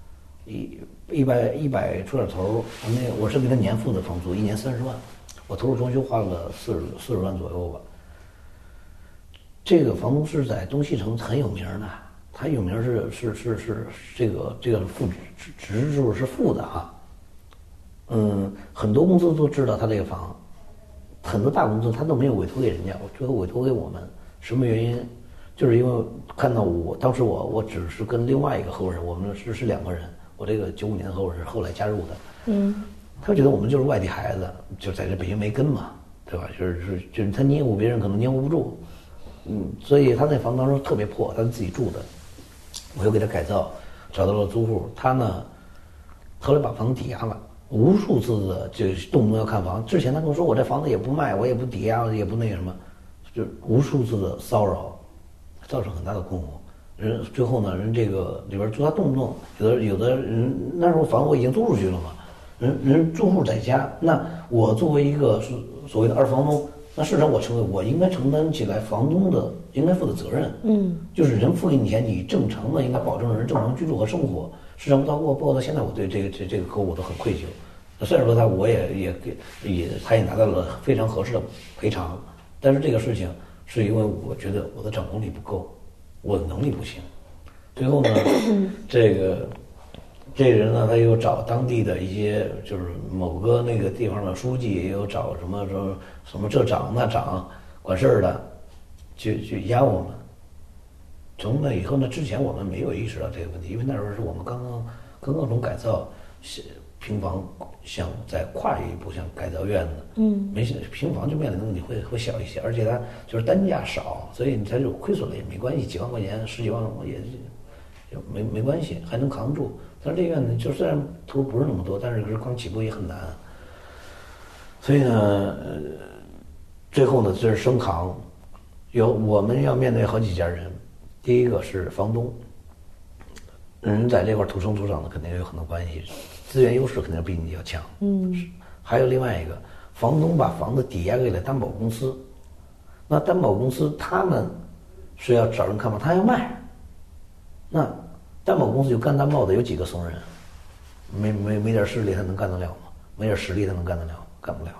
，100出点头，我是给他年付的房租，1年30万，我投入装修花了40万左右吧。这个房东是在东西城很有名的，他有名是这个负指数是负的啊。很多公司都知道他这个房，很多大公司他都没有委托给人家，最后委托给我们，什么原因？就是因为看到当时我只是跟另外一个合伙人，我们是2个人，我这个95年的合伙人后来加入的，他觉得我们就是外地孩子，就在这北京没根嘛，对吧？就是他捏咕别人可能捏咕不住，所以他那房当时特别破，他是自己住的，我又给他改造，找到了租户，他呢后来把房子抵押了。无数次的就动不动要看房，之前他跟我说我这房子也不卖，我也不抵押，也不那个什么，就无数次的骚扰，造成很大的困惑。人最后呢，人这个里边住他动不动有的人那时候房我已经租出去了嘛，人住户在家，那我作为一个所谓的二房东，那事实上我应该承担起来房东的应该负的责任，就是人付给你钱，你正常的应该保证人正常居住和生活。实际上包括到现在，我对这个客户我都很愧疚。虽然说他也拿到了非常合适的赔偿，但是这个事情是因为我觉得我的掌控力不够，我的能力不行。最后呢，这个人呢，他又找当地的一些就是某个那个地方的书记，也有找什么这长那长管事儿的，去压我们。从那以后呢，之前我们没有意识到这个问题，因为那时候是我们刚刚从改造平房想再跨一步，像改造院子，没平房就面临的问题会小一些，而且它就是单价少，所以它就亏损了也没关系，几万块钱10几万也没关系，还能扛住。但是这院子就虽然投入不是那么多，但是刚起步也很难，所以呢，最后呢这是生扛，我们要面对好几家人。第一个是房东，人在这块土生土长的肯定有很多关系，资源优势肯定比你要强。还有另外一个，房东把房子抵押给了担保公司，那担保公司他们是要找人看房，他要卖，那担保公司就干担保的有几个怂人，没点势力他能干得了吗？没点实力他能干得了？干不了。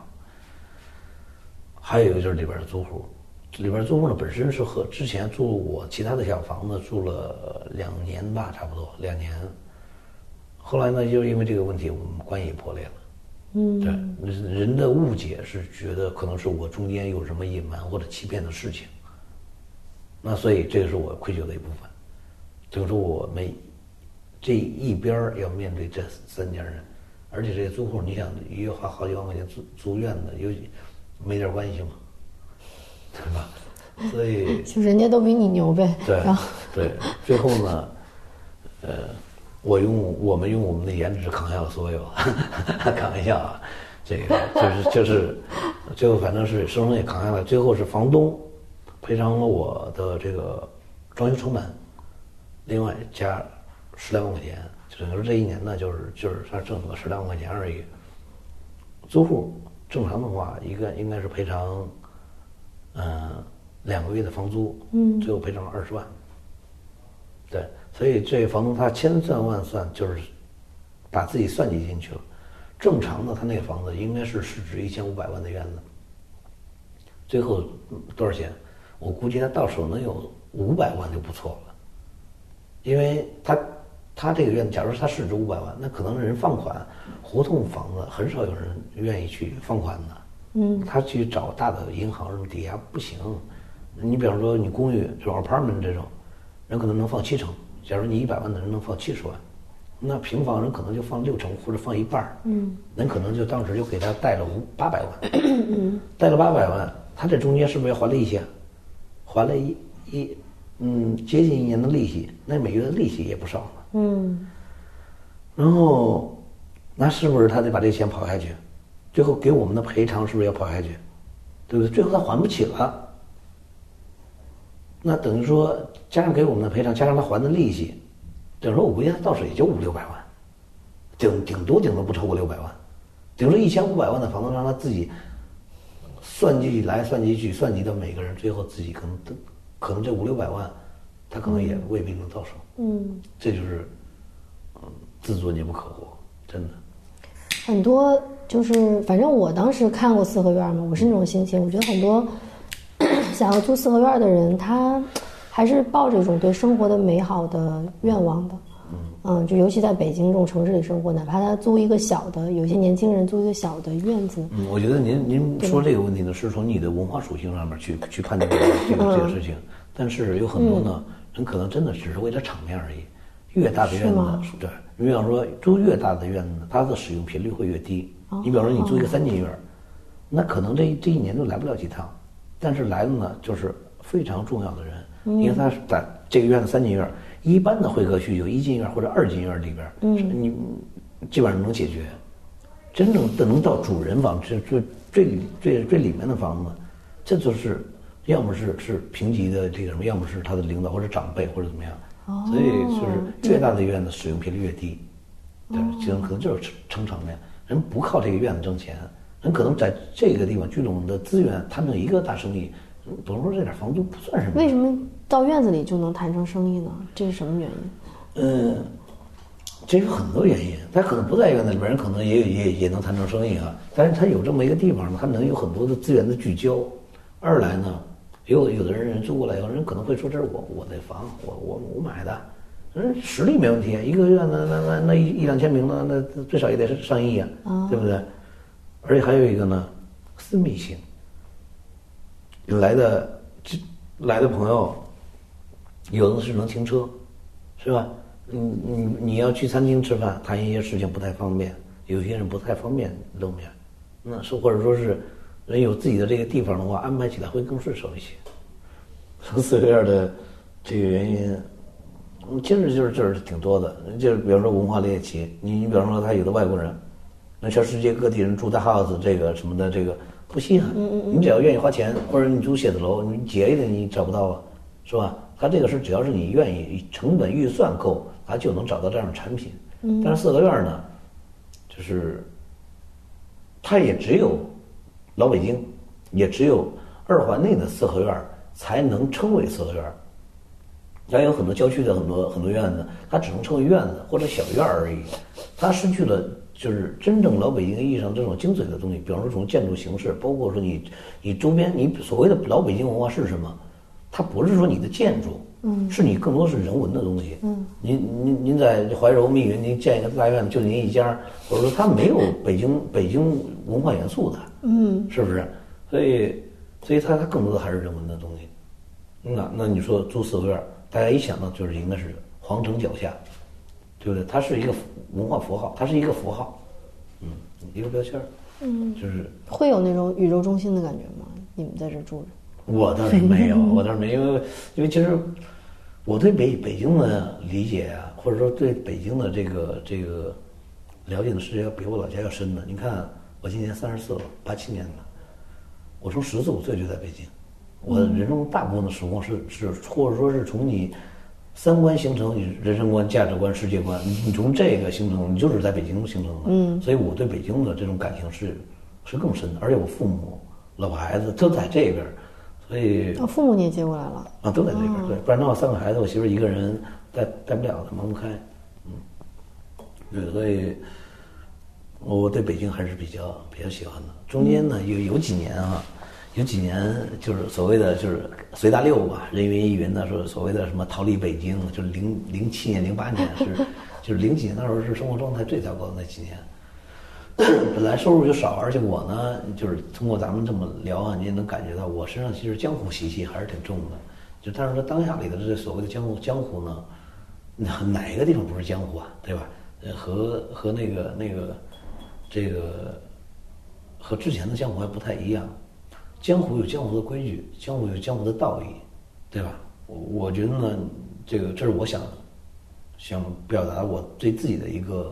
还有一个就是里边的租户。里边租户呢本身是和之前住我其他的小房子住了2年吧，差不多2年。后来呢，就因为这个问题，我们关系也破裂了。对，人的误解是觉得可能是我中间有什么隐瞒或者欺骗的事情。那所以这个是我愧疚的一部分。就是说我们这一边要面对这3家人，而且这些租户，你想一月花好几万块钱租院子， 没点关系吗？对吧？所以就人家都比你牛呗。 对然后对，最后呢，我们用我们的颜值扛下了所有，开玩笑啊，这个就是最后反正是生生也扛下来，最后是房东赔偿了我的这个装修成本，另外加10来万块钱，就等于说这一年呢就是他挣了10来万块钱而已。租户正常的话应该是赔偿2个月的房租，最后赔偿了20万。对，所以这房东他千算万算，就是把自己算计进去了。正常的他那个房子应该是市值1500万的院子，最后多少钱？我估计他到手能有500万就不错了，因为他这个院子，假如他市值500万，那可能人放款，胡同房子很少有人愿意去放款的。他去找大的银行什么抵押不行。你比方说你公寓这种 apartment 这种，人可能能放70%，假如你100万的人能放70万，那平房人可能就放60%或者放一半。人可能就当时就给他贷了800万，贷了800万，他这中间是不是要还利息啊？还了接近1年的利息，那每月的利息也不少了。然后那是不是他得把这钱跑下去？最后给我们的赔偿是不是要跑下去？对不对？最后他还不起了。那等于说，加上给我们的赔偿，加上他还的利息，等于说我估计他到手也就500-600万，顶多不超过600万。等于说1500万的房东让他自己算计来算计去，算计到每个人，最后自己可能这500-600万，他可能也未必能到手。这就是自作孽不可活，真的。 很多就是反正我当时看过四合院嘛，我是那种心情，我觉得很多想要租四合院的人，他还是抱着一种对生活的美好的愿望的。就尤其在北京这种城市里生活，哪怕他租一个小的，有些年轻人租一个小的院子。 我觉得您说这个问题呢，是从你的文化属性上面去判断这个事情。但是有很多呢，人可能真的只是为了场面而已。越大的院子，对，你比方说租越大的院子，它的使用频率会越低。你比方说你租一个3进院，那可能这一年都来不了几趟，但是来的呢就是非常重要的人，因为他在这个院子3进院，一般的会客需求1进院或者2进院里边，你基本上能解决。真正能到主人房，最里面的房子，这就是要么是评级的这个什么，要么是他的领导或者长辈或者怎么样。所以就是越大的院子使用频率越低，对，可能就是撑场面。人不靠这个院子挣钱，人可能在这个地方聚拢的资源，谈成一个大生意，比如说这点房租不算什么。 为什么到院子里就能谈成生意呢？这是什么原因？ 这有很多原因，他可能不在院子里边，人可能也能谈成生意啊。但是他有这么一个地方呢，他能有很多的资源的聚焦。二来呢，有的人租过来以后，人可能会说这是我的房，我买的，人实力没问题，一个院子那1-2千平的，那最少也得上亿啊，对不对？而且还有一个呢，私密性。来的朋友，有的是能停车，是吧？你要去餐厅吃饭，谈一些事情不太方便，有些人不太方便露面，那是或者说是人有自己的这个地方的话，安排起来会更顺手一些。四合院的这个原因，其实就是挺多的，就是比方说文化猎奇，你比方说他有的外国人，那全世界各地人住大 house 这个什么的，这个不稀罕。你只要愿意花钱，或者你租写字楼，你节一点你找不到啊，是吧？他这个是只要是你愿意，成本预算够，他就能找到这样的产品。但是四合院呢，就是它也只有老北京，也只有2环内的四合院才能称为四合院。还有很多郊区的很多院子，它只能称为院子或者小院而已，它失去了就是真正老北京意义上这种精髓的东西。比方说从建筑形式，包括说你周边，你所谓的老北京文化是什么？它不是说你的建筑，是你更多是人文的东西。您在怀柔密云，您建一个大院子就您一家，或者说它没有北京文化元素的，是不是？所以它更多的还是人文的东西。那你说租四合院，大家一想到就是应该是皇城脚下，对不对？它是一个文化符号，它是一个符号，一个标签。 就是会有那种宇宙中心的感觉吗？你们在这住着？ 我倒是没有，因为其实我对北京的理解啊，或者说对北京的这个了解的是要比我老家要深的。你看，我今年34了，87年的，我从14、15岁就在北京，我人生大部分的时光是或者说是从你三观形成，你人生观、价值观、世界观，你从这个形成，你就是在北京形成的。所以我对北京的这种感情是更深的，而且我父母、老婆孩子都在这边。所以父母你也接过来了啊，都在那边，对，不然的话3个孩子，我媳妇一个人带不了的，忙不开，对，所以我对北京还是比较喜欢的。中间呢有几年就是所谓的就是随大溜吧，人云亦云的说所谓的什么逃离北京，就是07年、08年就是零几年那时候是生活状态最糟糕的那几年。本来收入就少，而且我呢，就是通过咱们这么聊啊，你也能感觉到我身上其实江湖习气还是挺重的。就但是说当下里的这所谓的江湖呢，哪一个地方不是江湖啊，对吧？和那个这个和之前的江湖还不太一样。江湖有江湖的规矩，江湖有江湖的道义，对吧？我觉得呢，这是我想表达我对自己的一个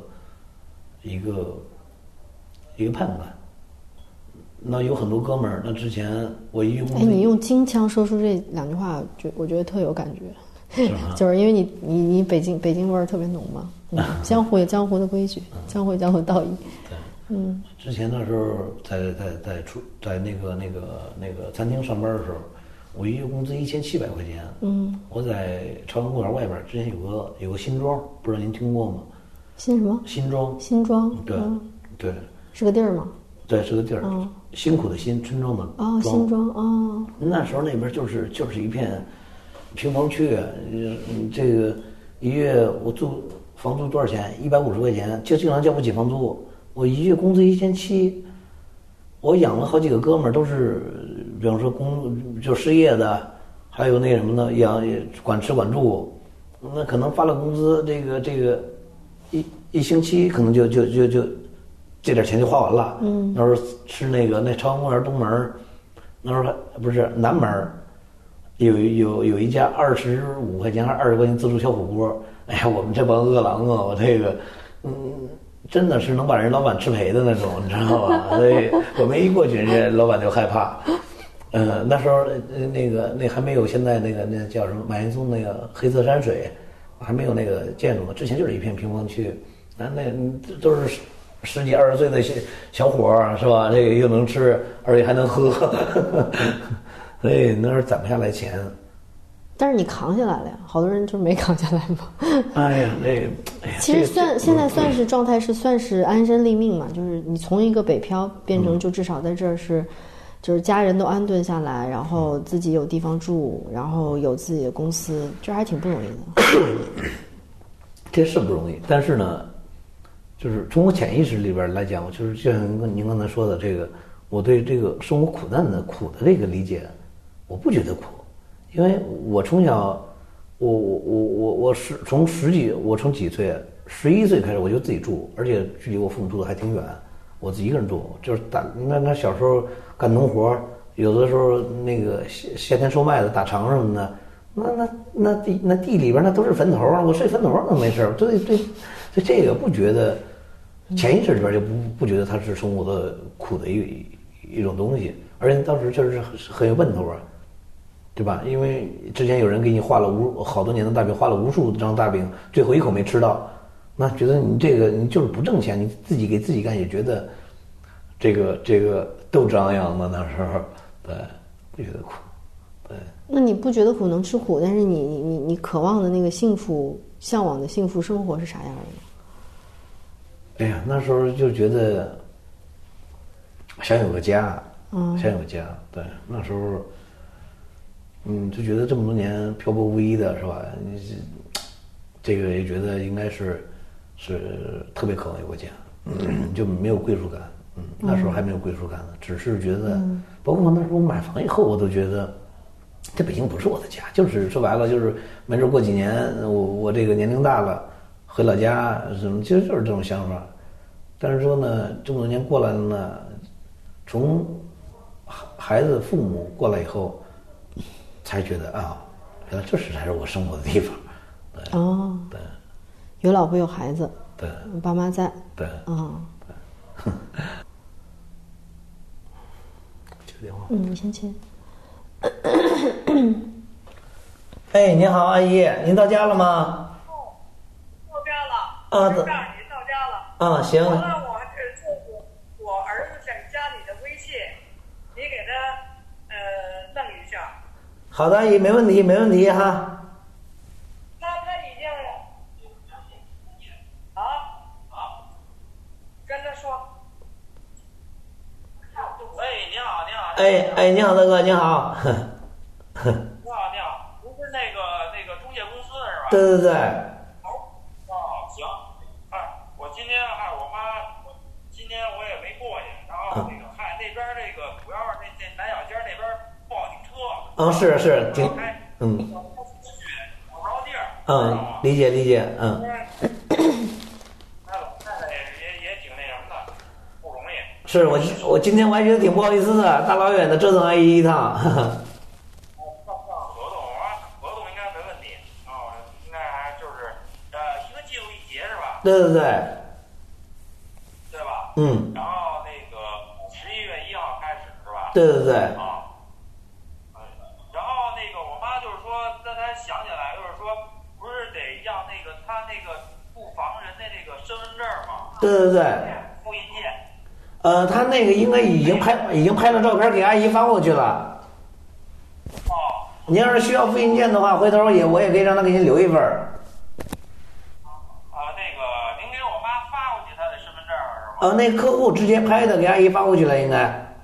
判断。那有很多哥们儿，那之前我一用你用京腔说出这2句话，我觉得特有感觉，就是因为你北京味儿特别浓嘛。江湖有江湖的规矩，江湖有江湖的道义。 对，之前那时候在那个餐厅上班的时候，我一月工资1700块钱。我在朝阳公园外边之前有个新庄，不知道您听过吗？ 新什么？新庄。 对。 是个地儿吗？ 对，是个地儿。辛苦的辛，村庄的庄。 新庄。 那时候那边就是一片平房区，这个一月我房租多少钱？150块钱，就经常交不起房租。我一月工资1700，我养了好几个哥们儿，都是比方说就失业的，还有那什么的，管吃管住。那可能发了工资，这个一星期可能就这点钱就花完了。那时候吃那朝阳公园东门，那时候不是南门，有一家25块钱还是20块钱自助小火锅。哎呀，我们这帮饿狼啊，我这个真的是能把人老板吃赔的那种，你知道吧？所以我们一过去，人家老板就害怕。那时候那还没有现在那叫什么马岩松那个黑色山水，还没有那个建筑呢，之前就是一片平房区，那都是10几20岁的小伙儿，是吧？这个又能吃，而且还能喝，所以那时候攒不下来钱。 但是你扛下来了呀，好多人就没扛下来嘛。 哎呀， 其实现在算是状态算是安身立命嘛，就是你从一个北漂变成就至少在这儿就是家人都安顿下来，然后自己有地方住，然后有自己的公司，这还挺不容易的。 这是不容易，但是呢，就是从我潜意识里边来讲，就是就像您刚才说的这个，我对这个生活苦的这个理解，我不觉得苦。因为我从小，我从几岁，11岁开始我就自己住，而且距离我父母住的还挺远，我自己一个人住，就是那小时候干农活，有的时候那个夏天收麦子打场什么的，那地里边那都是坟头，我睡坟头那没事，对，这个不觉得，潜意识里边就不觉得它是生活的苦的一种东西，而且当时确实是很有奔头啊。对吧？因为之前有人给你画了好多年的大饼，画了无数张大饼，最后一口没吃到，那觉得你这个你就是不挣钱，你自己给自己干也觉得这个斗志昂扬的那时候，对，不觉得苦，对。 那你不觉得苦能吃苦，但是你渴望的那个幸福、向往的幸福生活是啥样的呢？ 哎呀，那时候就觉得想有个家，想有个家，对，那时候。就觉得这么多年漂泊无依的是吧？这个也觉得应该是特别渴望有个家，就没有归属感。那时候还没有归属感呢，只是觉得，包括那时候买房以后，我都觉得这北京不是我的家，就是说白了就是没准过几年我这个年龄大了回老家什么，其实就是这种想法。但是说呢，这么多年过来了呢， 从孩子父母过来以后，才觉得啊，原来这才是我生活的地方。对哦， 对， 有老婆有孩子， 对， 爸妈在， 对，接个电话。 你先切。 哎，您好，阿姨，您到家了吗？ 到家了。 啊， 让您到家了。 啊，行。 完了，我儿子想加你的微信，你给他弄一下。 好的，阿姨，没问题，没问题哈。 他已经跟他说。喂，你好，你好。 哎，你好，大哥，你好。 你好，不是那个中介公司的是吧？ 对对对。 行。我今天我妈，今天我也没过去，然后那边这个主要是那南小街那边不好停车。 是停。 找不着地儿。 理解。 老太太也挺那什么的，不容易。 是我今天我还觉得挺不好意思的，大老远的折腾阿姨一趟。 合同应该没问题应该还就是一个季度一结是吧？ 对对对。 对吧？然后那个11月1号开始是吧？ 对对对。 然后那个我妈就是说，她想起来就是说，不是得要那个她那个住房人的那个身份证吗？ 对对对。 复印件。 他那个应该已经拍了照片给阿姨发过去了。您要是需要复印件的话，回头我也可以让他给您留一份。 那个您给我妈发过去她的身份证是吗？ 那客户直接拍的给阿姨发过去了，应该。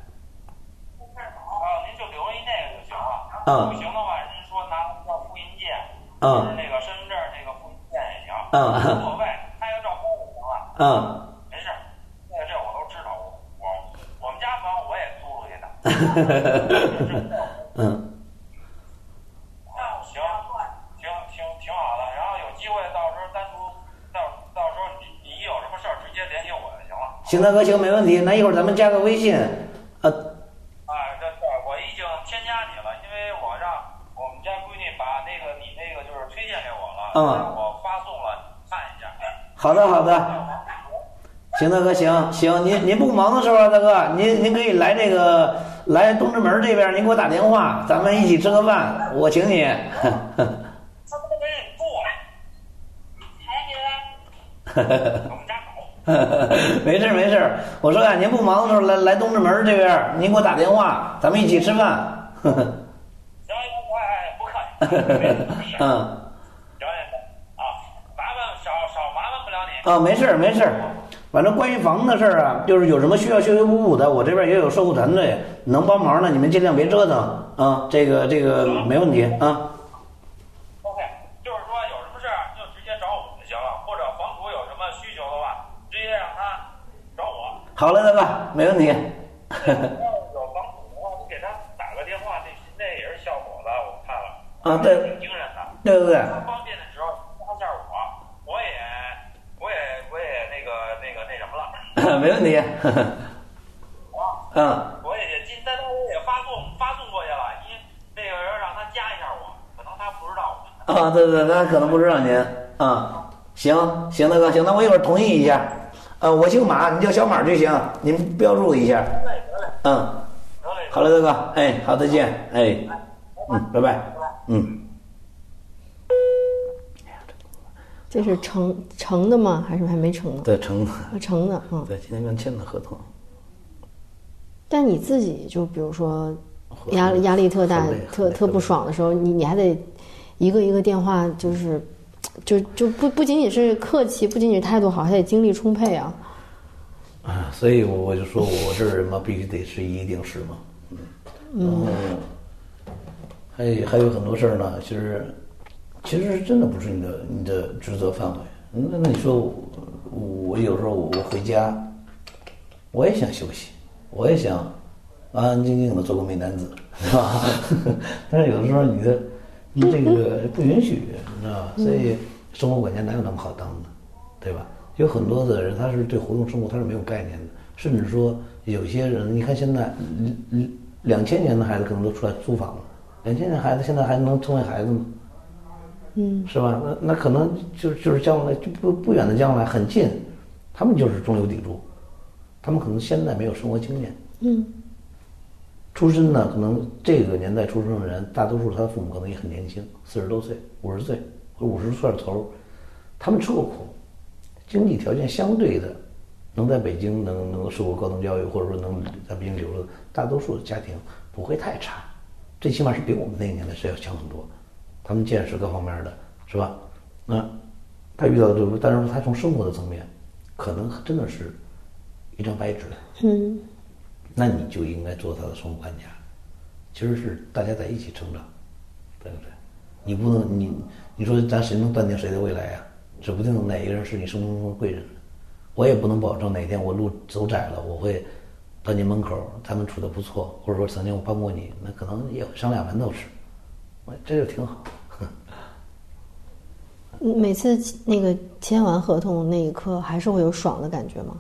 您就留一那个就行了。不行的话，您说拿要复印件，就是那个身份证那个复印件也行。无所谓，拍个照片就行了。没事，这我都知道，我们家房我也租出去的。挺好的。然后有机会到时候单独，到时候你一有什么事儿直接联系我就行了。 行，大哥，行，没问题。那一会儿咱们加个微信。 我已经添加你了，因为我让我们家闺女把你那个就是推荐给我了，我发送了，看一下。 好的。行，大哥，行，您不忙的时候啊，大哥，您可以来东直门这边，您给我打电话，咱们一起吃个饭，我请你。 他不给你做，我们家搞。 没事，我说您不忙的时候来东直门这边，您给我打电话，咱们一起吃饭。 行，不客气。少麻烦不了你。 没事，反正关于房子的事儿啊，就是有什么需要修修补补的，我这边也有售后团队能帮忙的，你们尽量别折腾啊，这个没问题啊。 OK， 就是说有什么事儿就直接找我就行了，或者房主有什么需求的话，直接让他找我。 好嘞，大哥，没问题。 有房主的话，你给他打个电话，那也是效果的，我看了。 对， 挺精神的。 对。 他方便的时候加一下我也那什么了。 没问题。 我也发送过去了，因为那个人让他加一下我，可能他不知道我。 对，他可能不知道您。行，大哥，行，那我一会儿同意一下。我姓马，你叫小马就行，您标注一下。 得嘞。 好嘞，大哥，好，再见，拜拜。 这是成的吗？还是还没成呢？ 对，成的。 成的。 对，今天刚签的合同。 但你自己就比如说压力特大、特不爽的时候，你还得一个一个电话，就不仅仅是客气，不仅仅是态度好，还得精力充沛啊。 所以我就说我这人嘛，必须得是一定是嘛。还有很多事儿呢，其实真的不是你的职责范围。那你说我有时候我回家，我也想休息，我也想安安静静的做个美男子，是吧？但是有的时候你这个不允许，你知道吧？所以生活管家哪有那么好当的，对吧？有很多的人他是对活动生活他是没有概念的， 甚至说有些人，你看现在2000年的孩子可能都出来租房了，2000年孩子现在还能成为孩子吗？是吧？那可能就是将来就不远的将来很近，他们就是中流砥柱，他们可能现在没有生活经验。出身呢，可能这个年代出生的人，大多数他的父母可能也很年轻，40多岁、50岁或者50岁头，他们吃过苦，经济条件相对的，能在北京能受过高等教育，或者说能在北京留着，大多数的家庭不会太差，最起码是比我们那个年代是要强很多。他们见识各方面的，是吧？那他遇到的这个，但是他从生活的层面，可能真的是一张白纸。那你就应该做他的生活管家。其实是大家在一起成长，对不对？你不能你说咱谁能断定谁的未来呀？指不定哪一个人是你生命中的贵人，我也不能保证哪天我路走窄了，我会到你门口，咱们处得不错，或者说曾经我帮过你，那可能也会上2碗都吃。这就挺好。 每次那个签完合同那一刻，还是会有爽的感觉吗？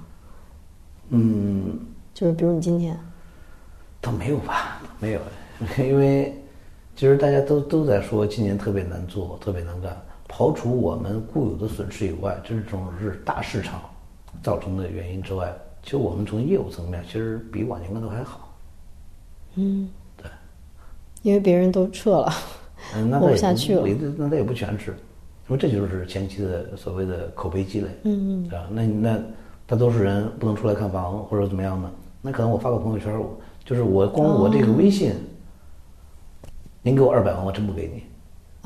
就是比如你今天， 倒没有吧，没有，因为其实大家都在说今年特别难做，特别难干。刨除我们固有的损失以外，这种是大市场造成的原因之外，其实我们从业务层面，其实比往年都还好。对。 因为别人都撤了，活不下去了。 那也不全是，因为这就是前期的所谓的口碑积累。对吧？那大多数人不能出来看房或者怎么样呢？那可能我发个朋友圈，就是我光我这个微信，您给我200万，我真不给你。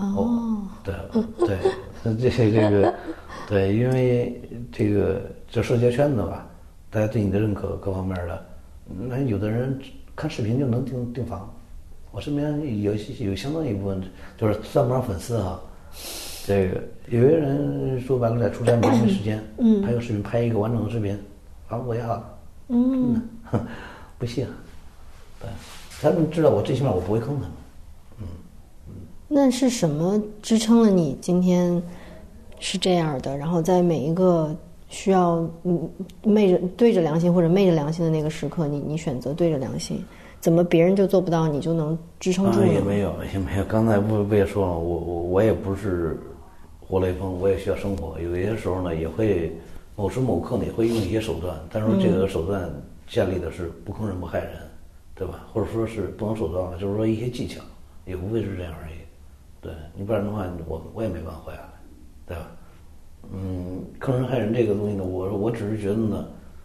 对，这个，对，因为这社交圈子吧，大家对你的认可各方面的，那有的人看视频就能订房。我身边有相当一部分就是算不上粉丝哈，这个有些人说白了在出差没时间，拍个视频，拍一个完整的视频，房子我要了，真的，不信，对，他们知道我最起码我不会坑他们。 那是什么支撑了你今天是这样的？然后在每一个需要对着良心或者昧着良心的那个时刻，你选择对着良心。怎么别人就做不到，你就能支撑住呢？ 也没有。刚才不也说了，我也不是活雷锋，我也需要生活。有些时候呢，也会某时某刻呢也会用一些手段，但是这个手段建立的是不坑人不害人，对吧？或者说是不能手段，就是说一些技巧，也无非是这样而已。对，你不然的话，我也没办法活下来，对吧？坑人害人这个东西呢，我只是觉得呢，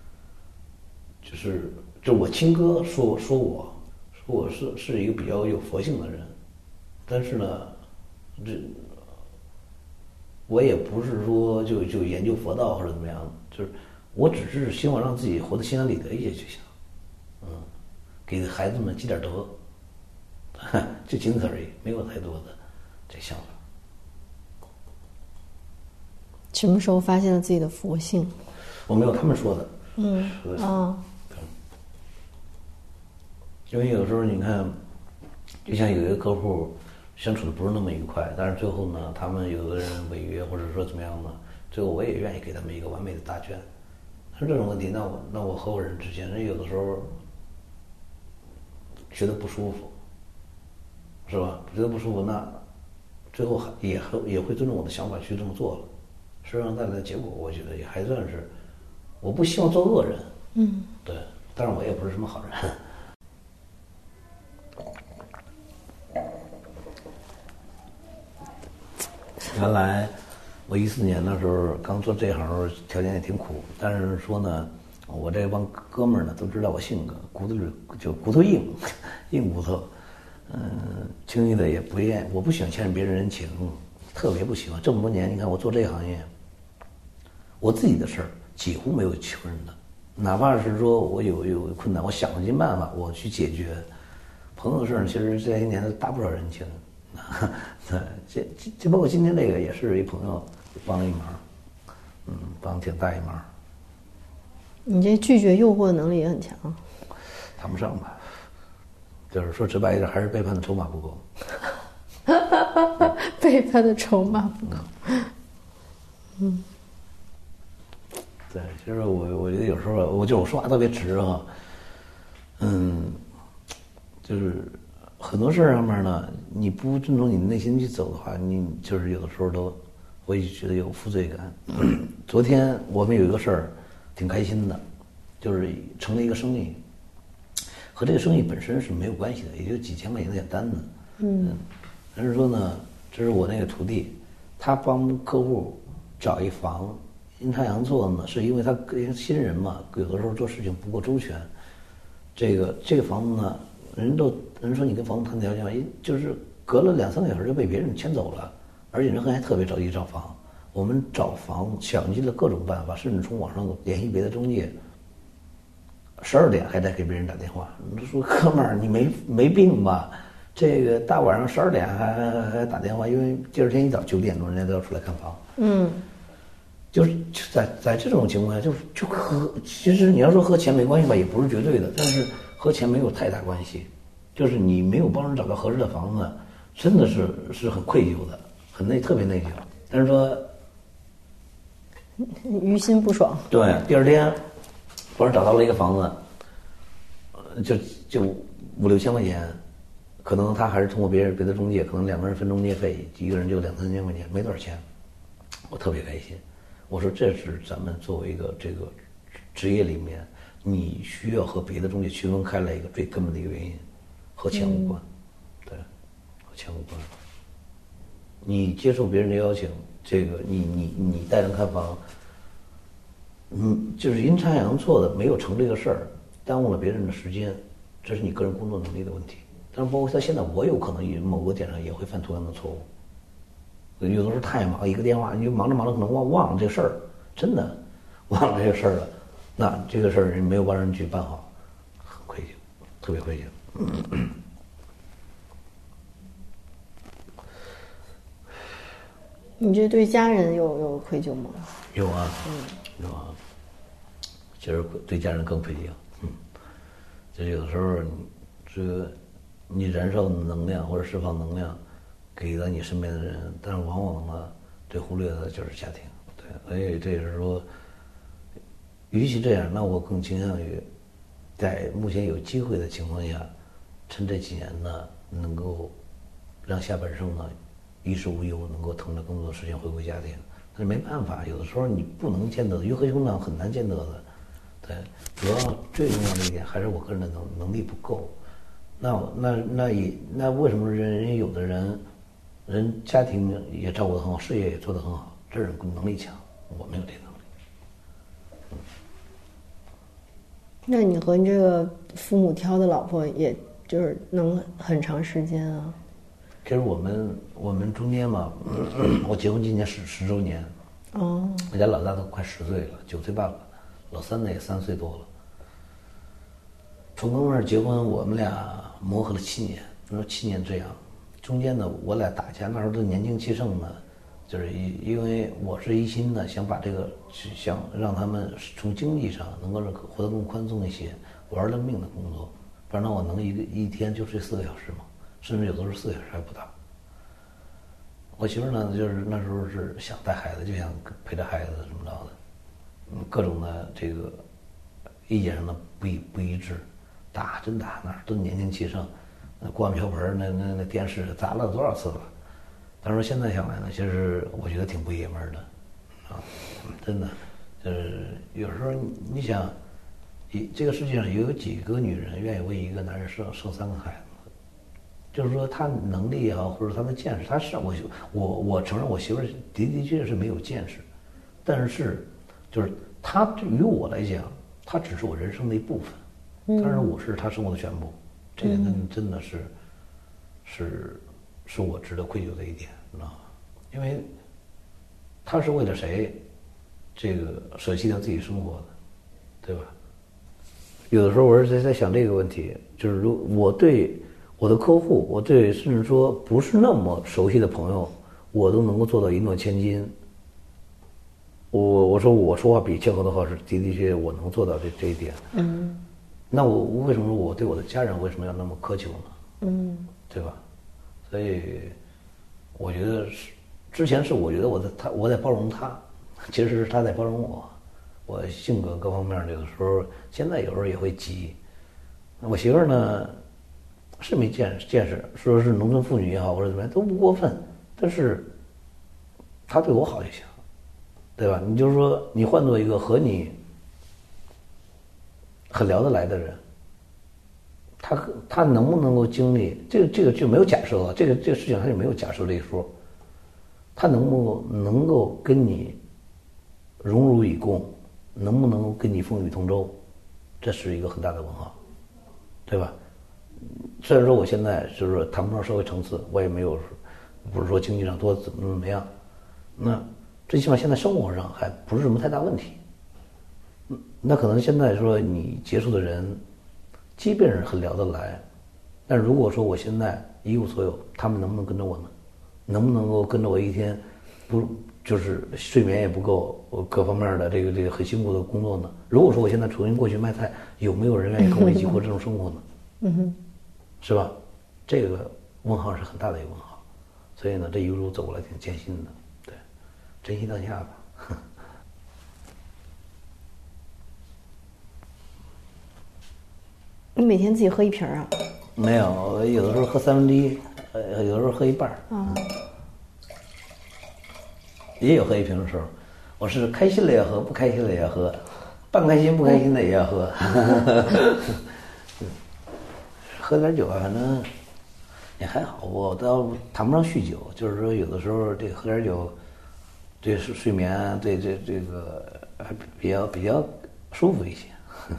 就我亲哥说我是一个比较有佛性的人，但是呢，我也不是说就研究佛道或者怎么样，就是我只是希望让自己活得心安理得一些就行，给孩子们积点德，就仅此而已，没有太多的这想法。 什么时候发现了自己的佛性？ 我没有他们说的，因为有时候你看，就像有一个客户相处的不是那么愉快，但是最后呢，他们有的人违约或者说怎么样呢，最后我也愿意给他们一个完美的答卷。但是这种问题，那我合伙人之间，人有的时候觉得不舒服，是吧？觉得不舒服，那最后也会尊重我的想法去这么做了。实际上带来的结果，我觉得也还算是，我不希望做恶人，对，但是我也不是什么好人。原来我14年的时候刚做这行的时候，条件也挺苦，但是说呢，我这帮哥们儿呢都知道我性格，骨头硬，硬骨头，轻易的也不愿，我不喜欢欠别人人情，特别不喜欢。这么多年，你看我做这行业，我自己的事儿几乎没有求人的，哪怕是说我有困难，我想了尽办法我去解决。朋友的事儿，其实这些年都搭不少人情。这包括今天这个也是一朋友帮了一忙，帮挺大一忙。 你这拒绝诱惑的能力也很强。 谈不上吧，就是说直白一点，还是背叛的筹码不够。 背叛的筹码不够。 对，就是我觉得有时候我说话特别直哈，就是很多事儿上面呢，你不遵从你内心去走的话，你就是有的时候都会觉得有负罪感。昨天我们有一个事儿挺开心的，就是成了一个生意，和这个生意本身是没有关系的，也就几千块钱的单子。但是说呢，这是我那个徒弟，他帮客户找一房。阴差阳错呢，是因为他新人嘛，有的时候做事情不够周全。这个房子呢，人说你跟房东谈条件吧，就是隔了2-3个小时就被别人牵走了，而且人还特别着急找房。我们找房想尽了各种办法，甚至从网上联系别的中介。12点还在给别人打电话，你说哥们儿，你没病吧？这个大晚上12点还打电话，因为第二天一早9点多人家都要出来看房。就是在这种情况下，就其实你要说和钱没关系吧，也不是绝对的，但是和钱没有太大关系。就是你没有帮人找到合适的房子，真的是很愧疚的，特别内疚。但是说于心不爽。对， 第二天帮人找到了一个房子，就5-6千块钱，可能他还是通过别的中介，可能2个人分中介费，一个人就2-3千块钱，没多少钱，我特别开心。我说这是咱们作为一个这个职业里面，你需要和别的中介区分开来一个最根本的一个原因，和钱无关。对，和钱无关。你接受别人的邀请，这个你带人看房，就是阴差阳错的没有成这个事儿，耽误了别人的时间，这是你个人工作能力的问题。但是包括他现在，我有可能某个点上也会犯同样的错误。有的时候太忙，一个电话你就忙着可能忘了这个事儿，真的忘了这个事儿了，那这个事儿没有帮人去办好，很愧疚，特别愧疚。 你这对家人有愧疚吗？ 有啊，有啊，其实对家人更愧疚。就有的时候这个你燃烧能量或者释放能量给到你身边的人，但是往往呢，最忽略的就是家庭。对，所以这也是说，与其这样，那我更倾向于在目前有机会的情况下，趁这几年呢，能够让下半生呢衣食无忧，能够腾着更多的时间回归家庭。但是没办法，有的时候你不能见得，鱼和熊掌很难见得的。对，主要最重要的一点还是我个人的能力不够。那为什么人有的人家庭也照顾得很好，事业也做得很好，这人能力强，我没有这个能力。 那你和你这个父母挑的老婆，也就是能很长时间啊？ 其实我们中间嘛，我结婚今年10周年。 哦。 我家老大都快10岁了，9岁半了，老三呢也3岁多了。从哥们儿结婚，我们俩磨合了7年。你说7年这样，中间呢，我俩打架，那时候都年轻气盛呢，就是因为我是一心的想把这个，想让他们从经济上能够活得更宽松一些，玩了命的工作，不然呢我能一天就睡4个小时嘛，甚至有的时候4个小时还不到。我媳妇呢，就是那时候是想带孩子，就想陪着孩子怎么着的，各种的这个意见上的不一致。真打，那都年轻气盛，那锅碗瓢盆那电视砸了多少次了？但是现在想来呢，其实我觉得挺不爷们儿的，啊，真的，就是有时候你想，这个世界上有几个女人愿意为一个男人生3个孩子？就是说他能力也好，或者他的见识，他是我承认我媳妇儿的确是没有见识，但是就是他对于我来讲，他只是我人生的一部分。但是我是他生活的全部，这个真的是我值得愧疚的一点，你知道吗？因为他是为了谁，这个舍弃掉自己生活的，对吧？有的时候我是在想这个问题，就是我对我的客户，我对甚至说不是那么熟悉的朋友，我都能够做到一诺千金。我说话比谦和的话是的确我能做到这一点。那我为什么说我对我的家人为什么要那么苛求呢？对吧？所以我觉得之前是我觉得我在包容他，其实是他在包容我。 我性格各方面有的时候，现在有时候也会急。我媳妇儿呢是没见识，说是农村妇女也好或者怎么样都不过分，但是她对我好就行，对吧？你就是说，你换做一个和你很聊得来的人，他能不能够经历这个就没有假设啊，这个事情它就没有假设这一说，他能够跟你荣辱与共，能不能够跟你风雨同舟，这是一个很大的问号，对吧？虽然说我现在就是说谈不上社会层次，我也没有不是说经济上多怎么样，那最起码现在生活上还不是什么太大问题。那可能现在说你接触的人，即便是很聊得来，但如果说我现在一无所有，他们能不能跟着我呢？能不能够跟着我一天不就是睡眠也不够，我各方面的这个很辛苦的工作呢？如果说我现在重新过去卖菜，有没有人愿意跟我一起过这种生活呢？嗯哼，是吧？这个问号是很大的一个问号，所以呢，这一路走过来挺艰辛的，对，珍惜当下吧。 你每天自己喝一瓶啊？ 没有，有的时候喝1/3，有的时候喝一半。啊。也有喝一瓶的时候，我是开心了也喝，不开心了也喝，半开心不开心的也要喝。喝点酒啊，反正也还好，我倒谈不上酗酒，就是说有的时候这个喝点酒，对睡眠，对这个还比较舒服一些。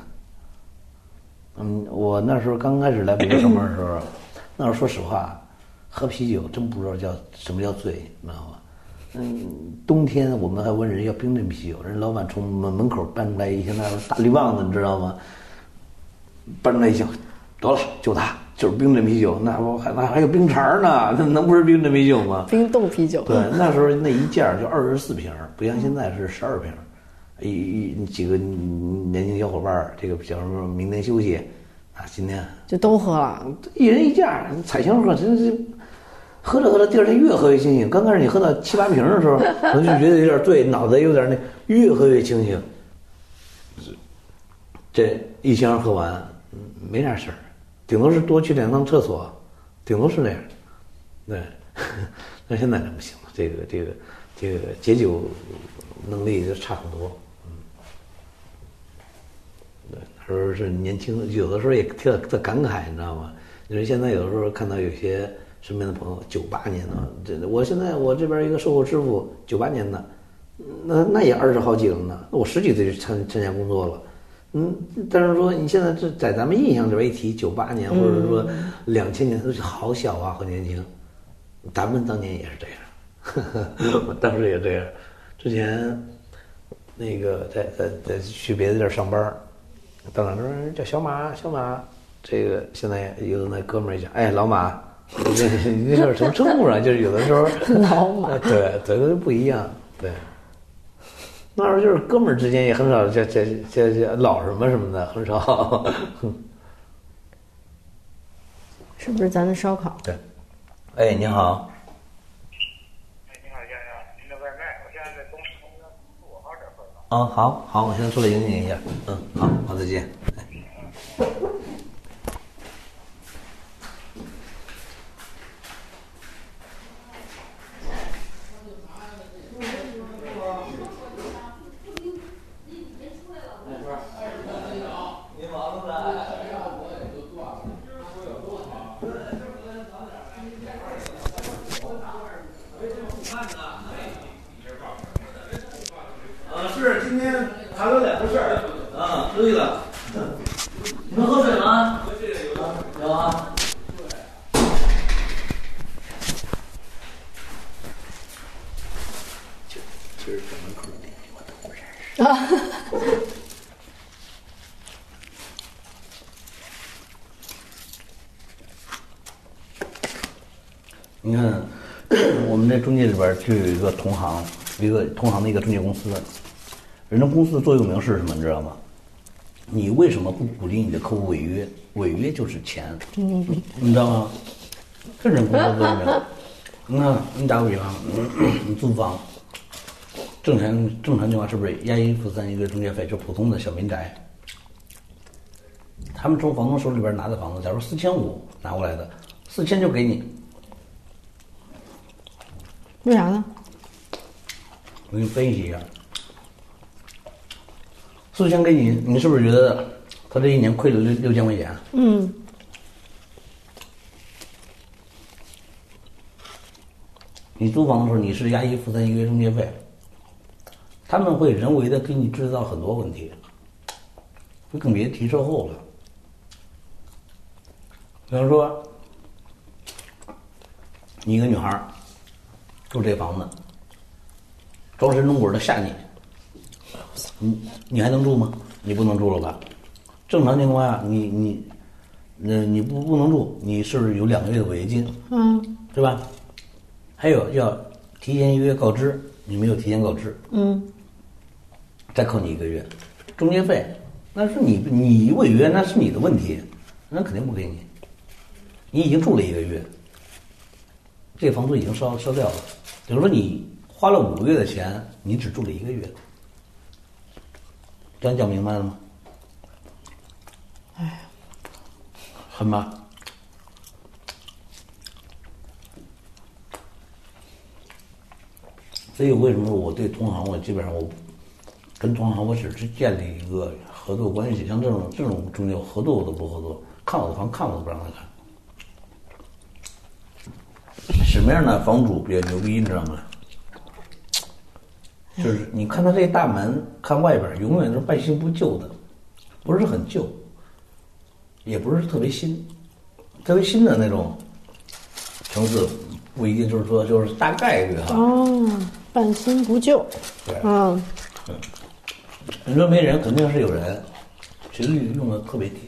我那时候刚开始来北京上班的时候，那时候说实话，喝啤酒真不知道什么叫醉，你知道吗？冬天我们还问人要冰镇啤酒，人老板从门口搬出来一些那种大绿棒子，你知道吗？搬出来一箱，得了，就它，就是冰镇啤酒，那还有冰碴呢，那能不是冰镇啤酒吗？ 冰冻啤酒。 对，那时候那一件就24瓶，不像现在是12瓶。几个年轻小伙伴，这个比方说明天休息啊，今天就都喝了， 一人一件，彩箱喝，真是喝着，第二天越喝越清醒。刚开始你喝到7、8瓶的时候，我就觉得有点醉，脑子有点那，越喝越清醒。这一箱喝完，没啥事儿，顶多是多去2趟厕所，顶多是那样。对，但现在不行了，这个解酒能力就差很多。对，那时候是年轻，有的时候也特感慨，你知道吗？就是现在有的时候看到有些身边的朋友98年的，我现在我这边一个售后师傅98年的，那也20好几了呢。我10几岁就参加工作了，但是说你现在这在咱们印象里边一提98年，或者说2000年，都是好小啊，好年轻。咱们当年也是这样，我当时也这样。之前那个在去别的地儿上班，到哪儿叫小马，这个现在有的那哥们儿讲，哎，老马，你那是什么称呼啊？就是有的时候老马， 对，都不一样，对。那时候就是哥们儿之间也很少叫老什么的，很少。 是不是咱的烧烤？ 对。哎，你好。 哎，你好，先生，您的外卖，我现在在公司我好点会儿。 好，我现在出来迎您一下。好，再见。是今天谈了2个事儿啊。对了，你们喝水吗？有啊。今儿在门口那我都不认识。你看，我们这中介里边就有一个同行的一个中介公司。人家公司的座右铭是什么？你知道吗？你为什么不鼓励你的客户违约？违约就是钱，你知道吗？这是人公司的座右铭。你看，你打个比方，你租房， 正常情况是不是押一付三一个中介费？就普通的小民宅，他们从房东手里边拿的房子，假如4500拿过来的，4000就给你。 为啥呢？ 我给你分析一下，4000给你，你是不是觉得他这一年亏了6000块钱？ 嗯。 你租房的时候，你是押一付三一个月中介费，他们会人为的给你制造很多问题，就更别提售后了。比方说，你一个女孩住这房子，装神弄鬼的吓你，你还能住吗？你不能住了吧？正常情况下，你不能住，你是不是有2个月的违约金？对吧？还有要提前1个月告知，你没有提前告知，再扣你1个月，中介费，那是你违约，那是你的问题，那肯定不给你。你已经住了1个月，这房租已经烧掉了，比如说你花了5个月的钱，你只住了1个月，这样讲明白了吗？ 哎， 很吗？所以为什么我对同行，我基本上我跟同行我只是建立一个合作关系，像这种中介合作我都不合作，看我的房看我都不让他看。什么样的房主比较牛逼，你知道吗？就是你看他这大门，看外边永远都是半新不旧的，不是很旧，也不是特别新，特别新的那种层次不一定，就是说就是大概率哈。 半新不旧。 对。你说没人，肯定是有人，其实用的特别低。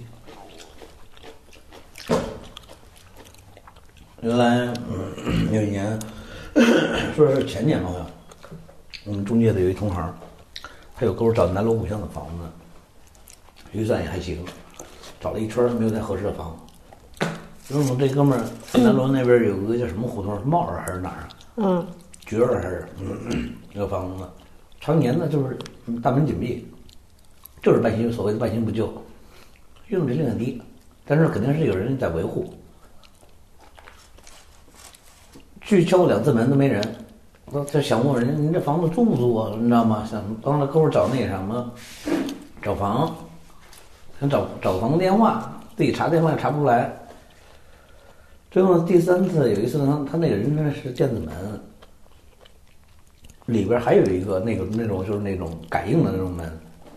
原来有一年，说是前年好像，我们中介的有一同行，他有给我找南锣鼓巷的房子，预算也还行，找了一圈没有再合适的房子。因为我们这哥们儿南锣那边有个叫什么胡同，是帽儿还是哪儿？角儿还是一个房子，常年呢就是大门紧闭，就是半新，所谓的半新不旧，用值率很低，但是肯定是有人在维护。去敲过2次门都没人，我就想问人家您这房子租不租啊？你知道吗？想帮着客户找那什么，找房，想找房电话，自己查电话也查不出来。最后第3次有一次他那个人那是电子门。里边还有一个那种就是那种感应的那种门，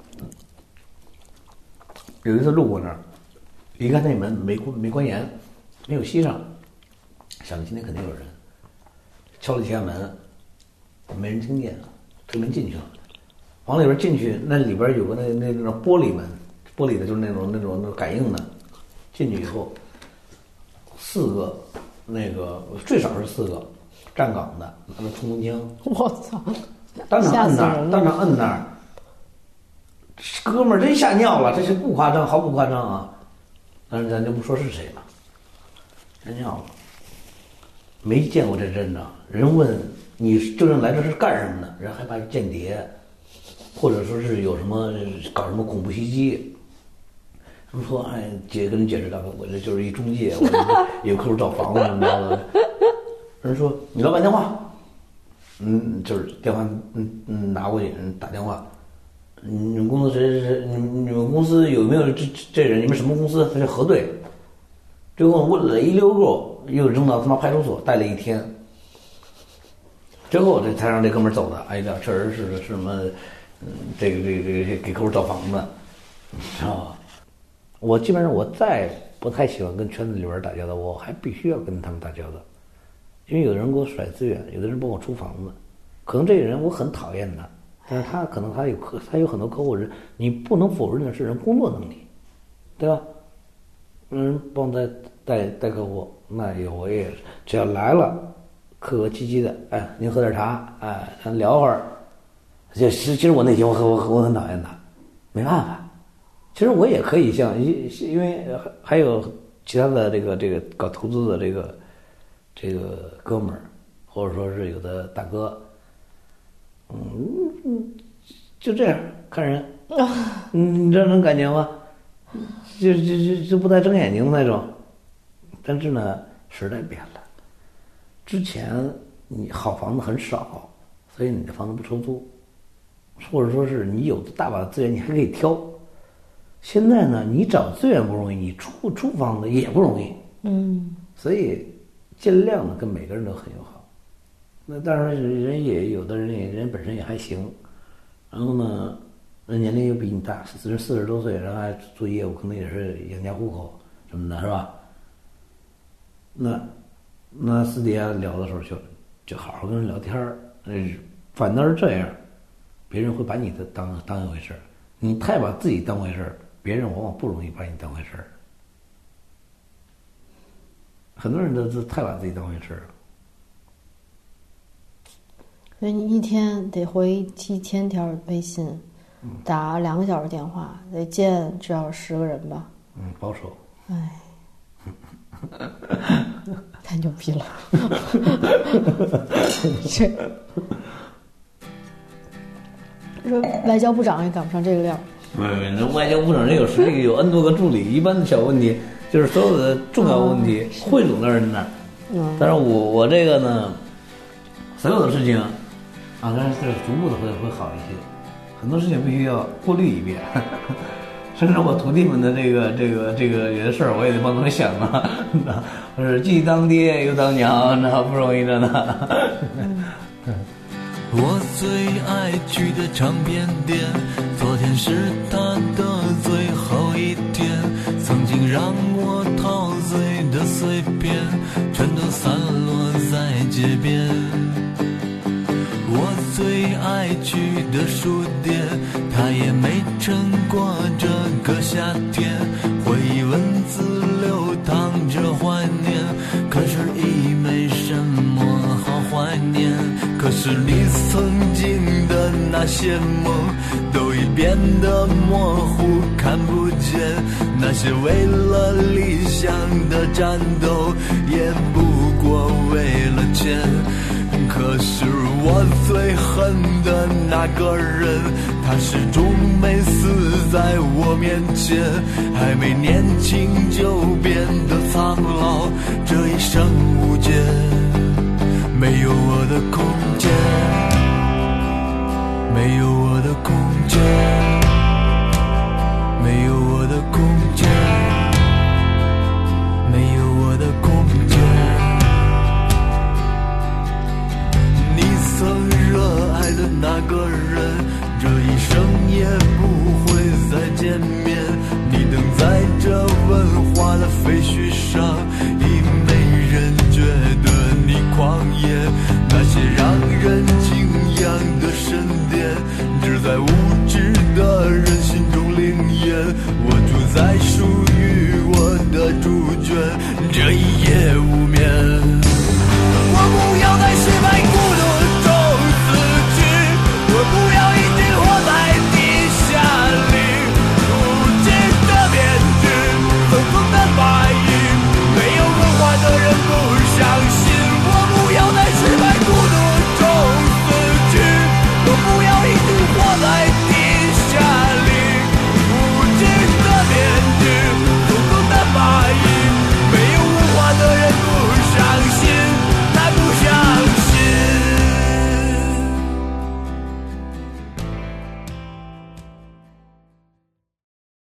有一次路过那儿，一看那门没关严，没有吸上，想着今天肯定有人，敲了几下门，没人听见，推门进去了，往里边进去，那里边有个那种玻璃门，玻璃的就是那种感应的，进去以后，4个那个最少是4个。站岗的拿着冲锋枪， 我操！ 当场摁那儿，哥们儿真吓尿了，这是不夸张，毫不夸张啊！但是咱就不说是谁了，吓尿了。没见过这阵仗，人问你究竟来这是干什么的？人害怕间谍，或者说是有什么搞什么恐怖袭击。他们说：“哎，跟人解释大哥，我这就是一中介，我有客户找房子，你知道吗？”人说你老板电话，就是电话，拿过去，打电话，你们公司谁？你们公司有没有这人？你们什么公司？他就核对，最后问了一溜够，又扔到他妈派出所待了1天，最后这才让这哥们走的。哎呀，确实是什么，这个给客户找房子，知道吧？我基本上我再不太喜欢跟圈子里边打交道，我还必须要跟他们打交道。因为有的人给我甩资源，有的人帮我出房子，可能这个人我很讨厌他，但是他可能他有很多客户人，你不能否认的是人工作能力，对吧？帮带客户，那我也只要来了，客客气气的，哎，您喝点茶，哎，咱聊会儿。其实我内心我很讨厌他，没办法。其实我也可以因为还有其他的这个搞投资的这个哥们儿，或者说是有的大哥， 就这样看人，你这能感觉吗？就不带睁眼睛的那种。但是呢，时代变了，之前你好房子很少，所以你的房子不出租，或者说是你有大把资源，你还可以挑。现在呢，你找资源不容易，你出房子也不容易。所以尽量的跟每个人都很友好。那当然人也有的人本身也还行，然后呢，人年龄又比你大，40多岁，然后还做业务，可能也是养家糊口什么的，是吧？那私底下聊的时候就好好跟人聊天儿，反倒是这样，别人会把你的当一回事儿。你太把自己当回事儿，别人往往不容易把你当回事儿。很多人都太把自己当回事儿了。 所以你一天得回7000条微信，打2个小时电话，得见至少10个人吧。 保守。 哎，太牛逼了！说外交部长也赶不上这个料。 那外交部长这个实力有 N 多个助理，一般的小问题就是所有的重要问题汇总到人那儿。但是我这个呢，所有的事情当然是逐步的会好一些，很多事情必须要过滤一遍。甚至我徒弟们的这个有的事儿，我也得帮他们想啊。我是既当爹又当娘，那不容易着呢。 我最爱去的唱片店，昨天是他的最后一天，曾经让我陶醉的碎片，全都散落在街边。我最爱去的书店，它也没撑过这个夏天，回忆文字流淌着怀念，可是已没什么好怀念。可是你曾经的那些梦都已变得模糊看不见，那些为了理想的战斗也不过为了钱。可是我最恨的那个人，他始终没死在我面前，还没年轻就变得苍老，这一生无解，没有我的空间，没有我的空间，没有我的空间，没有我的空间。你曾热爱的那个人，这一生也不会再见面。你等在这文化的废墟上，